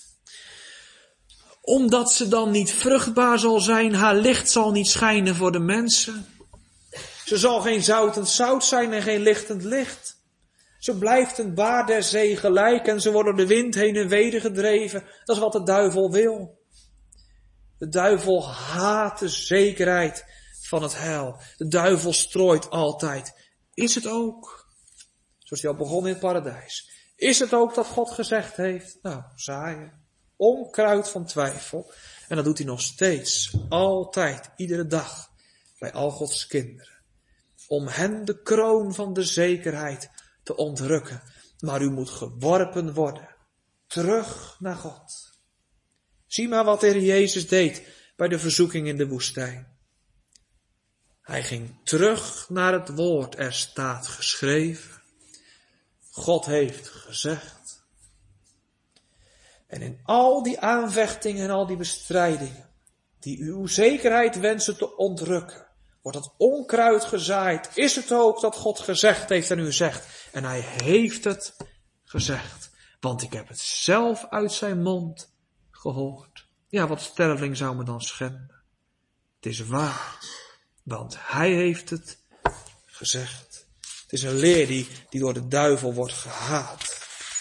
Omdat ze dan niet vruchtbaar zal zijn, haar licht zal niet schijnen voor de mensen. Ze zal geen zoutend zout zijn en geen lichtend licht. Ze blijft een baar der zee gelijk en ze wordt door de wind heen en weder gedreven. Dat is wat de duivel wil. De duivel haat de zekerheid van het heil. De duivel strooit altijd. Is het ook, zoals hij al begon in het paradijs, is het ook dat God gezegd heeft, nou, zaaien, onkruid van twijfel. En dat doet hij nog steeds, altijd, iedere dag, bij al Gods kinderen. Om hen de kroon van de zekerheid te ontrukken. Maar u moet geworpen worden. Terug naar God. Zie maar wat de Heer Jezus deed bij de verzoeking in de woestijn. Hij ging terug naar het woord. Er staat geschreven. God heeft gezegd. En in al die aanvechtingen en al die bestrijdingen, die uw zekerheid wensen te ontrukken, wordt dat onkruid gezaaid. Is het ook dat God gezegd heeft en u zegt. En hij heeft het gezegd. Want ik heb het zelf uit zijn mond gehoord. Ja, wat sterveling zou me dan schenden. Het is waar. Want hij heeft het gezegd. Het is een leer die, die door de duivel wordt gehaat.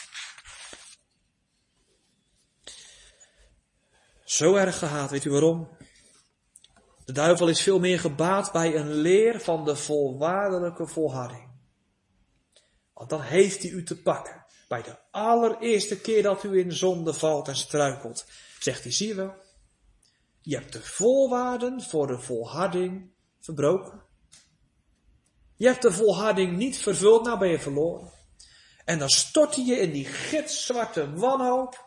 Zo erg gehaat, weet u waarom? De duivel is veel meer gebaat bij een leer van de volwaardelijke volharding. Want dan heeft hij u te pakken. Bij de allereerste keer dat u in zonde valt en struikelt, zegt hij, zie je wel, je hebt de voorwaarden voor de volharding verbroken. Je hebt de volharding niet vervuld, nou ben je verloren. En dan stort hij je in die gitzwarte wanhoop.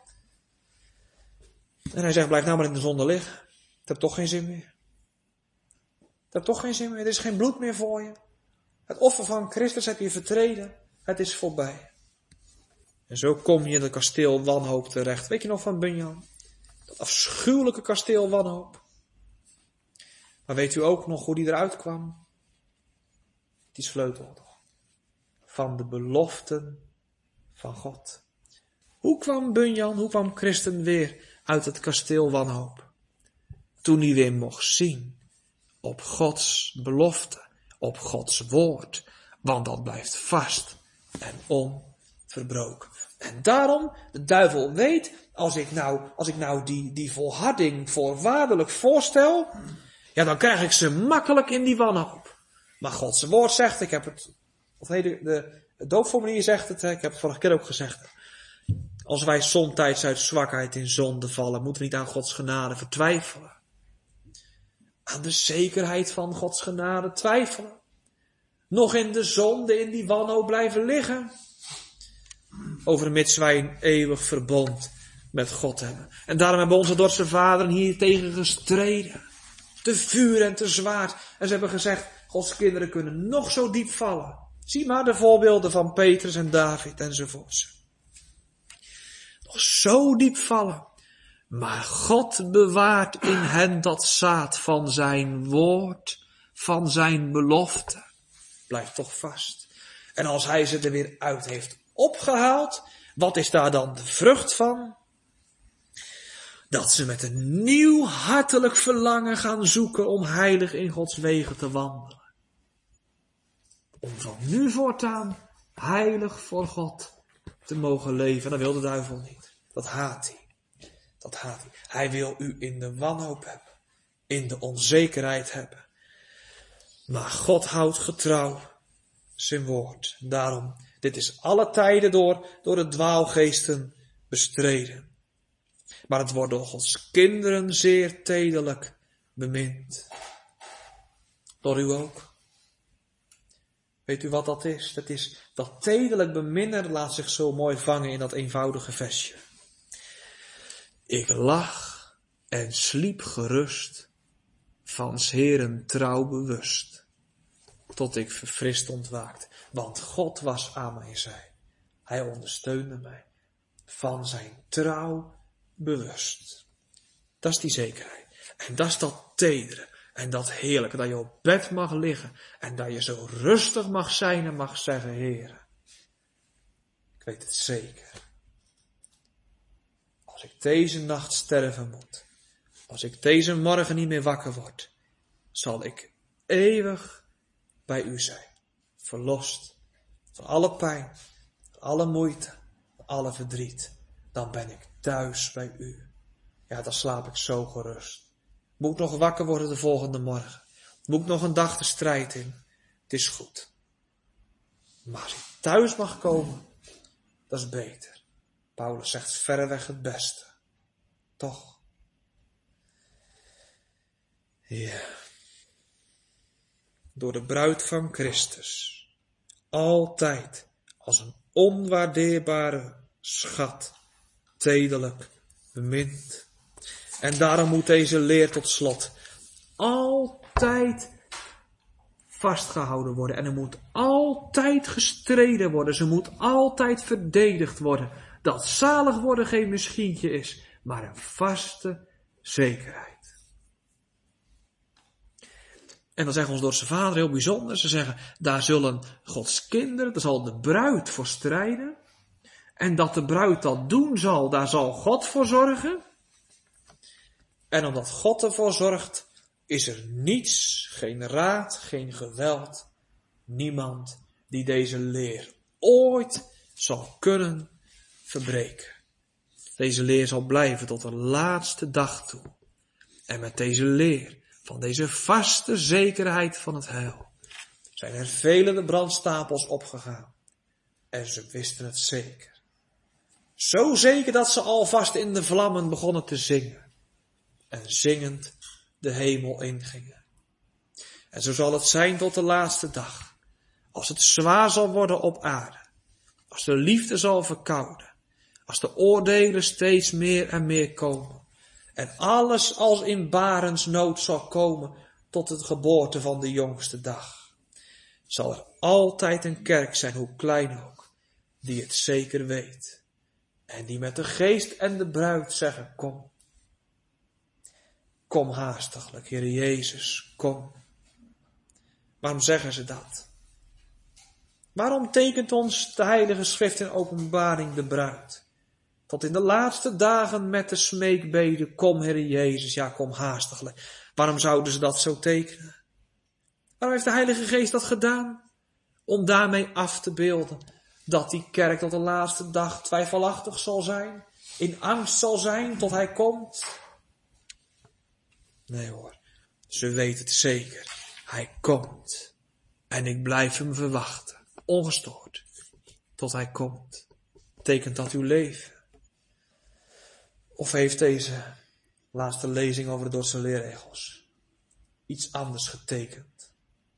En hij zegt, blijf nou maar in de zonde liggen. Het hebt toch geen zin meer. Het hebt toch geen zin meer. Er is geen bloed meer voor je. Het offer van Christus heb je vertreden. Het is voorbij. En zo kom je in het kasteel wanhoop terecht. Weet je nog van Bunyan? Dat afschuwelijke kasteel wanhoop. Maar weet u ook nog hoe die eruit kwam? Die sleutelde. Van de beloften van God. Hoe kwam Bunyan, hoe kwam Christen weer uit het kasteel wanhoop? Toen hij weer mocht zien op Gods belofte, op Gods woord. Want dat blijft vast en onverbroken. En daarom, de duivel weet, als ik nou, als ik nou die, die volharding voorwaardelijk voorstel, ja, dan krijg ik ze makkelijk in die wanhoop. Maar Gods woord zegt, ik heb het, of nee, de, de, Het doopformulier zegt het, hè, ik heb het vorige keer ook gezegd. Als wij somtijds uit zwakheid in zonde vallen, moeten we niet aan Gods genade vertwijfelen. Aan de zekerheid van Gods genade twijfelen. Nog in de zonde, in die wanhoop blijven liggen. Overmits wij een eeuwig verbond met God hebben. En daarom hebben onze Dordtse vaderen hier tegen gestreden. Te vuur en te zwaard. En ze hebben gezegd, Gods kinderen kunnen nog zo diep vallen. Zie maar de voorbeelden van Petrus en David enzovoorts. Nog zo diep vallen. Maar God bewaart in hen dat zaad van zijn woord, van zijn belofte. Blijft toch vast. En als hij ze er weer uit heeft opgehaald, wat is daar dan de vrucht van? Dat ze met een nieuw hartelijk verlangen gaan zoeken om heilig in Gods wegen te wandelen. Om van nu voortaan heilig voor God te mogen leven. Dat wil de duivel niet. Dat haat hij. Dat haat hij. Hij wil u in de wanhoop hebben. In de onzekerheid hebben. Maar God houdt getrouw zijn woord. Daarom, dit is alle tijden door, door de dwaalgeesten bestreden. Maar het wordt door Gods kinderen zeer tederlijk bemind. Door u ook. Weet u wat dat is? Dat is dat tederlijk beminnen laat zich zo mooi vangen in dat eenvoudige versje. Ik lag en sliep gerust, van 's Heeren trouw bewust, tot ik verfrist ontwaakte. Want God was aan mijn zij. Hij ondersteunde mij, van zijn trouw bewust. Dat is die zekerheid. En dat is dat tedere. En dat heerlijke, dat je op bed mag liggen. En dat je zo rustig mag zijn en mag zeggen, Heere. Ik weet het zeker. Als ik deze nacht sterven moet. Als ik deze morgen niet meer wakker word. Zal ik eeuwig bij u zijn. Verlost van alle pijn. Van alle moeite. Van alle verdriet. Dan ben ik thuis bij u. Ja, dan slaap ik zo gerust. Moet ik nog wakker worden de volgende morgen? Moet ik nog een dag de strijd in? Het is goed. Maar als ik thuis mag komen, dat is beter. Paulus zegt verreweg het beste. Toch? Ja. Door de bruid van Christus. Altijd als een onwaardeerbare schat. Tederlijk bemind. En daarom moet deze leer tot slot altijd vastgehouden worden. En er moet altijd gestreden worden. Ze moet altijd verdedigd worden. Dat zalig worden geen misschientje is, maar een vaste zekerheid. En dan zeggen ons Dordtse vader heel bijzonder. Ze zeggen, daar zullen Gods kinderen, daar zal de bruid voor strijden. En dat de bruid dat doen zal, daar zal God voor zorgen. En omdat God ervoor zorgt, is er niets, geen raad, geen geweld, niemand die deze leer ooit zal kunnen verbreken. Deze leer zal blijven tot de laatste dag toe. En met deze leer van deze vaste zekerheid van het heil zijn er vele de brandstapels opgegaan. En ze wisten het zeker. Zo zeker dat ze alvast in de vlammen begonnen te zingen. En zingend de hemel ingingen. En zo zal het zijn tot de laatste dag. Als het zwaar zal worden op aarde. Als de liefde zal verkouden. Als de oordelen steeds meer en meer komen. En alles als in barensnood zal komen tot het geboorte van de jongste dag. Zal er altijd een kerk zijn, hoe klein ook, die het zeker weet. En die met de geest en de bruid zeggen, kom. Kom haastiglijk, Heer Jezus, kom. Waarom zeggen ze dat? Waarom tekent ons de Heilige Schrift in Openbaring de bruid? Tot in de laatste dagen met de smeekbede, kom Heer Jezus, ja kom haastiglijk. Waarom zouden ze dat zo tekenen? Waarom heeft de Heilige Geest dat gedaan? Om daarmee af te beelden dat die kerk tot de laatste dag twijfelachtig zal zijn, in angst zal zijn tot hij komt. Nee hoor, ze weet het zeker. Hij komt. En ik blijf hem verwachten. Ongestoord. tot hij komt? Tekent dat uw leven? Of heeft deze laatste lezing over de Dordtse leerregels iets anders getekend?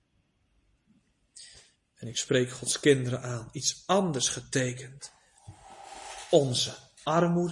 En ik spreek Gods kinderen aan, iets anders getekend. Onze armoede.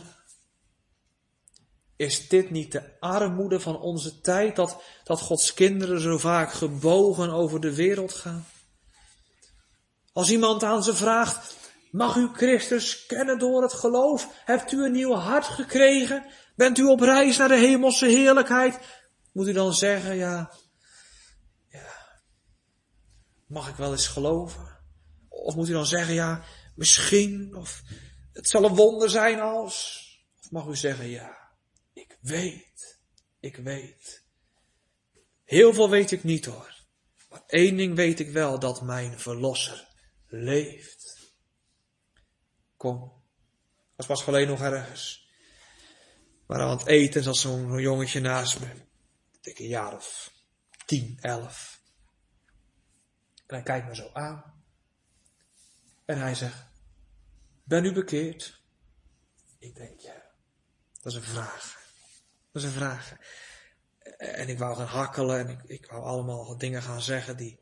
Is dit niet de armoede van onze tijd, dat, dat Gods kinderen zo vaak gebogen over de wereld gaan? Als iemand aan ze vraagt, mag u Christus kennen door het geloof? Hebt u een nieuw hart gekregen? Bent u op reis naar de hemelse heerlijkheid? Moet u dan zeggen, ja, ja, mag ik wel eens geloven? Of moet u dan zeggen, ja, misschien, of het zal een wonder zijn als? Of mag u zeggen, ja, ik weet, ik weet. Heel veel weet ik niet hoor. Maar één ding weet ik wel, dat mijn verlosser leeft. Kom, was pas geleden nog ergens. Maar aan het eten zat zo'n zo'n jongetje naast me. Ik denk een jaar of tien, elf. En hij kijkt me zo aan. En hij zegt, ben u bekeerd? Ik denk, ja, dat is een vraag. Dat is een vraag. En ik wou gaan hakkelen en ik, ik wou allemaal dingen gaan zeggen die...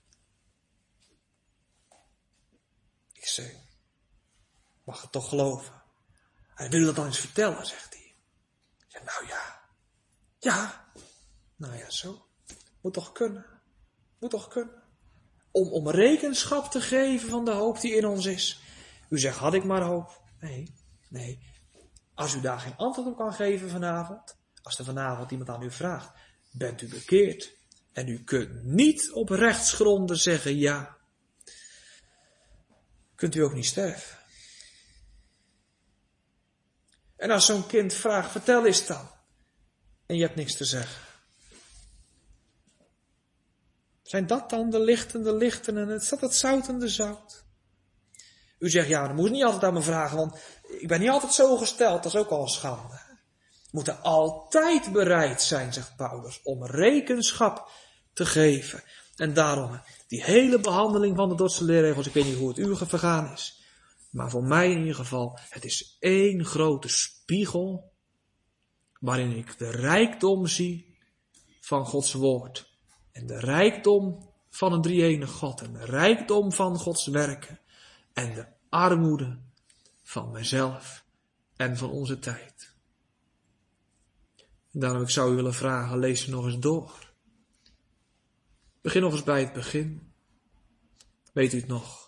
Ik zei, mag het toch geloven? Hij wil dat dan eens vertellen, zegt hij. Ik zeg, nou ja. Ja. Nou ja, zo. Moet toch kunnen. Moet toch kunnen. Om, om rekenschap te geven van de hoop die in ons is. U zegt, had ik maar hoop. Nee, nee. Als u daar geen antwoord op kan geven vanavond. Als er vanavond iemand aan u vraagt. Bent u bekeerd? En u kunt niet op rechtsgronden zeggen ja. Kunt u ook niet sterven. En als zo'n kind vraagt, vertel eens dan. En je hebt niks te zeggen. Zijn dat dan de lichtende lichten en is dat het zoutende zout? U zegt, ja, dan moet je niet altijd aan me vragen, want ik ben niet altijd zo gesteld, dat is ook al een schande. We moeten altijd bereid zijn, zegt Paulus, om rekenschap te geven. En daarom, die hele behandeling van de Dordtse leerregels, ik weet niet hoe het u vergaan is. Maar voor mij in ieder geval, het is één grote spiegel, waarin ik de rijkdom zie van Gods woord. En de rijkdom van een drie-enige God. En de rijkdom van Gods werken. En de armoede van mezelf en van onze tijd. En daarom ik zou u willen vragen, lees ze nog eens door. Begin nog eens bij het begin. Weet u het nog?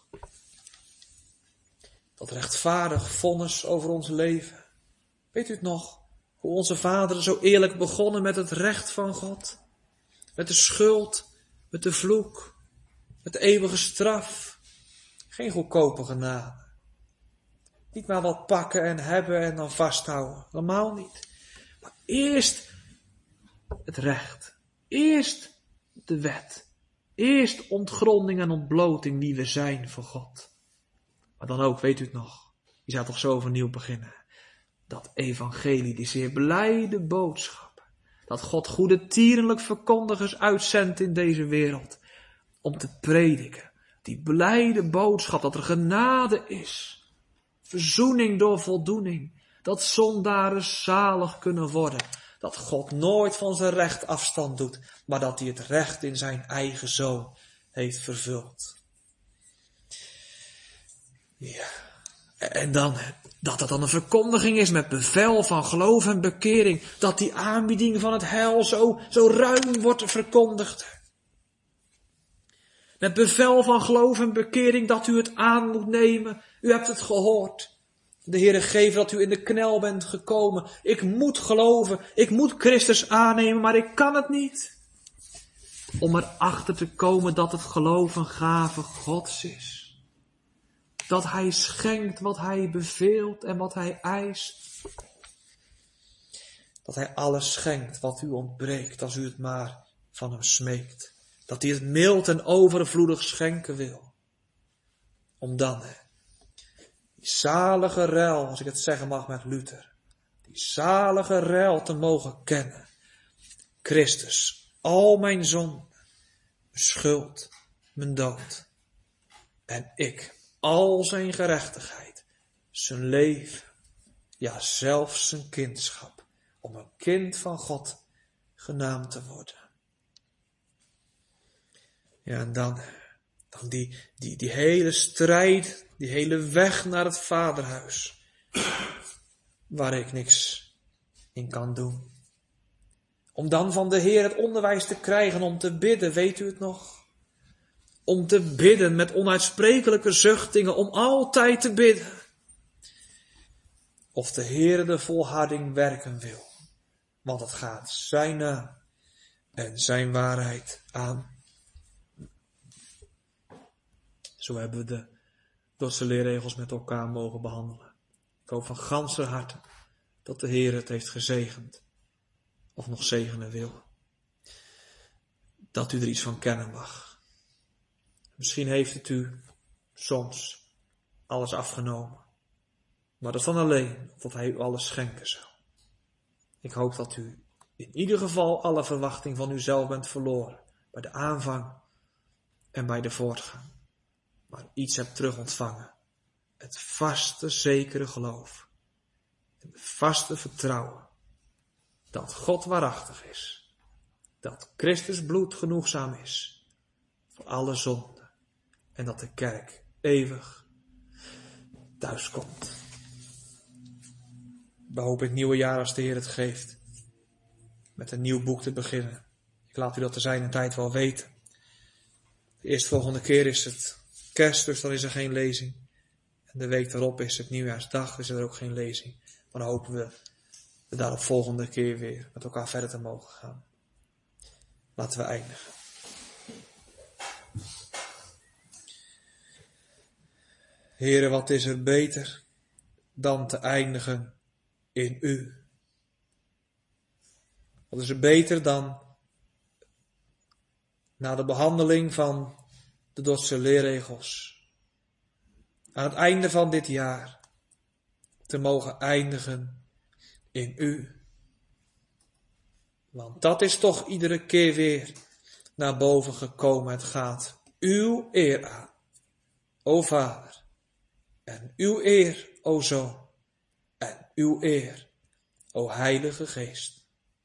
Dat rechtvaardig vonnis over ons leven. Weet u het nog? Hoe onze vaderen zo eerlijk begonnen met het recht van God. Met de schuld, met de vloek, met de eeuwige straf. Geen goedkope genade. Niet maar wat pakken en hebben en dan vasthouden. Helemaal niet. Maar eerst het recht. Eerst de wet. Eerst ontgronding en ontbloting die we zijn voor God. Maar dan ook, weet u het nog, je zou toch zo overnieuw beginnen. Dat evangelie, die zeer blijde boodschap. Dat God goede tierenlijk verkondigers uitzendt in deze wereld. Om te prediken. Die blijde boodschap dat er genade is. Verzoening door voldoening. Dat zondaren zalig kunnen worden. Dat God nooit van zijn recht afstand doet. Maar dat hij het recht in zijn eigen zoon heeft vervuld. Ja. En dan, dat dat dan een verkondiging is met bevel van geloof en bekering. Dat die aanbieding van het heil zo, zo ruim wordt verkondigd. Met bevel van geloof en bekering dat u het aan moet nemen. U hebt het gehoord. De Heere geeft dat u in de knel bent gekomen. Ik moet geloven. Ik moet Christus aannemen, maar ik kan het niet. Om erachter te komen dat het geloof een gave Gods is. Dat hij schenkt wat hij beveelt en wat hij eist. Dat hij alles schenkt wat u ontbreekt als u het maar van hem smeekt. Dat hij het mild en overvloedig schenken wil. Om dan, hè, die zalige ruil, als ik het zeggen mag met Luther. Die zalige ruil te mogen kennen. Christus, al mijn zonden, mijn schuld, mijn dood. En ik, al zijn gerechtigheid, zijn leven, ja zelfs zijn kindschap, om een kind van God genaamd te worden. Ja, en dan, dan die, die, die hele strijd, die hele weg naar het vaderhuis, waar ik niks in kan doen. Om dan van de Heer het onderwijs te krijgen om te bidden, weet u het nog? Om te bidden met onuitsprekelijke zuchtingen, om altijd te bidden. Of de Heer de volharding werken wil, want het gaat zijn naam en zijn waarheid aan. Zo hebben we de Dordtse leerregels met elkaar mogen behandelen. Ik hoop van ganser harte dat de Heer het heeft gezegend, of nog zegenen wil. Dat u er iets van kennen mag. Misschien heeft het u soms alles afgenomen, maar dat dan alleen omdat hij u alles schenken zou. Ik hoop dat u in ieder geval alle verwachting van uzelf bent verloren, bij de aanvang en bij de voortgang, maar iets hebt terug ontvangen. Het vaste, zekere geloof en het vaste vertrouwen dat God waarachtig is, dat Christus bloed genoegzaam is voor alle zonden en dat de kerk eeuwig thuiskomt. We hopen het nieuwe jaar, als de Heer het geeft, met een nieuw boek te beginnen. Ik laat u dat te zijn tijd wel weten. De eerstvolgende keer is het kerst, dus dan is er geen lezing. En de week daarop is het nieuwjaarsdag, dus is er ook geen lezing. Maar dan hopen we de daarop volgende keer weer met elkaar verder te mogen gaan. Laten we eindigen. Heere, wat is er beter dan te eindigen in u? Wat is er beter dan na de behandeling van de Dordtse leerregels aan het einde van dit jaar te mogen eindigen in u? Want dat is toch iedere keer weer naar boven gekomen. Het gaat uw eer aan, o Vader, en uw eer, o Zoon, en uw eer, o Heilige Geest.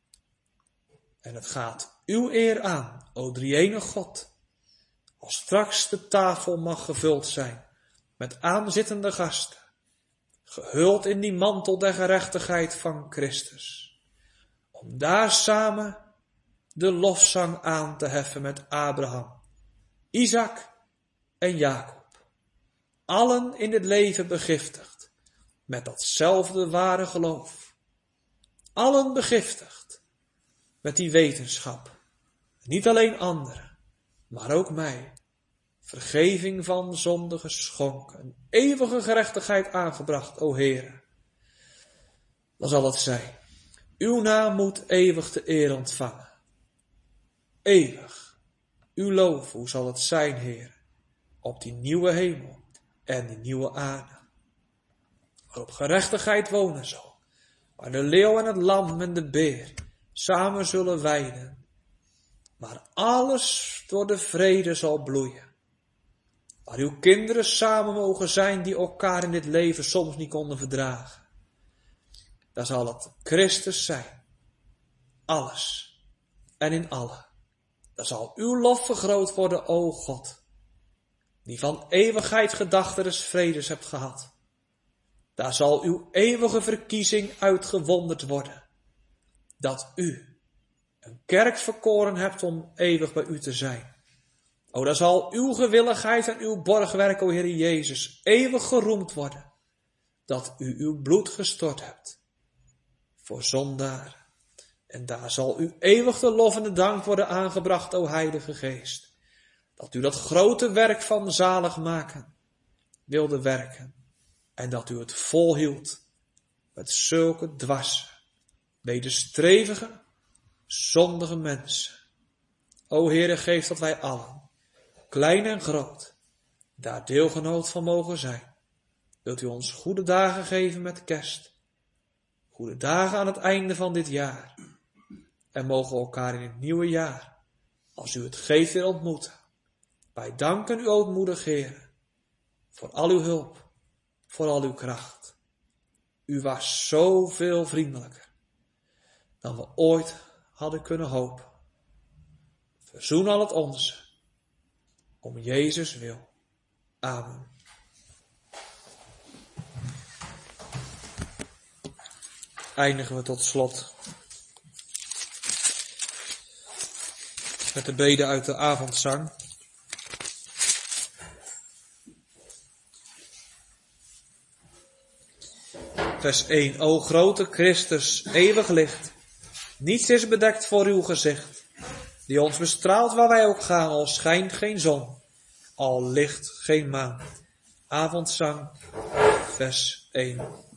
En het gaat uw eer aan, o drie-enige God, als straks de tafel mag gevuld zijn met aanzittende gasten, gehuld in die mantel der gerechtigheid van Christus, om daar samen de lofzang aan te heffen met Abraham, Isaac en Jacob, allen in het leven begiftigd met datzelfde ware geloof, allen begiftigd met die wetenschap, niet alleen anderen, maar ook mij, vergeving van zonde geschonken, eeuwige gerechtigheid aangebracht, o Heere. Dan zal het zijn, uw naam moet eeuwig de eer ontvangen. Eeuwig, uw lof, hoe zal het zijn, Heere, op die nieuwe hemel en die nieuwe aarde, waarop gerechtigheid wonen zal, waar de leeuw en het lam en de beer samen zullen weiden, waar alles door de vrede zal bloeien, waar uw kinderen samen mogen zijn die elkaar in dit leven soms niet konden verdragen. Daar zal het Christus zijn, alles en in allen. Daar zal uw lof vergroot worden, o God, die van eeuwigheid gedachten des vredes hebt gehad. Daar zal uw eeuwige verkiezing uitgewonderd worden, dat u een kerk verkoren hebt om eeuwig bij u te zijn. O, daar zal uw gewilligheid en uw borgwerk, o Heer Jezus, eeuwig geroemd worden, dat u uw bloed gestort hebt voor zondaren. En daar zal u eeuwig de lof en de dank worden aangebracht, o Heilige Geest, dat u dat grote werk van zalig maken wilde werken en dat u het volhield met zulke dwasse, wederstrevige, zondige mensen. O Heere, geef dat wij allen, klein en groot, daar deelgenoot van mogen zijn. Wilt u ons goede dagen geven met kerst, goede dagen aan het einde van dit jaar, en mogen we elkaar in het nieuwe jaar, als u het geeft, weer ontmoeten. Wij danken u, ootmoedig Heere, voor al uw hulp, voor al uw kracht. U was zoveel vriendelijker dan we ooit hadden kunnen hopen. Verzoen al het onze, om Jezus wil. Amen. Eindigen we tot slot met de bede uit de avondzang. Vers één. O grote Christus, eeuwig licht, niets is bedekt voor uw gezicht, die ons bestraalt waar wij ook gaan, al schijnt geen zon, al licht geen maan. Avondzang, vers één.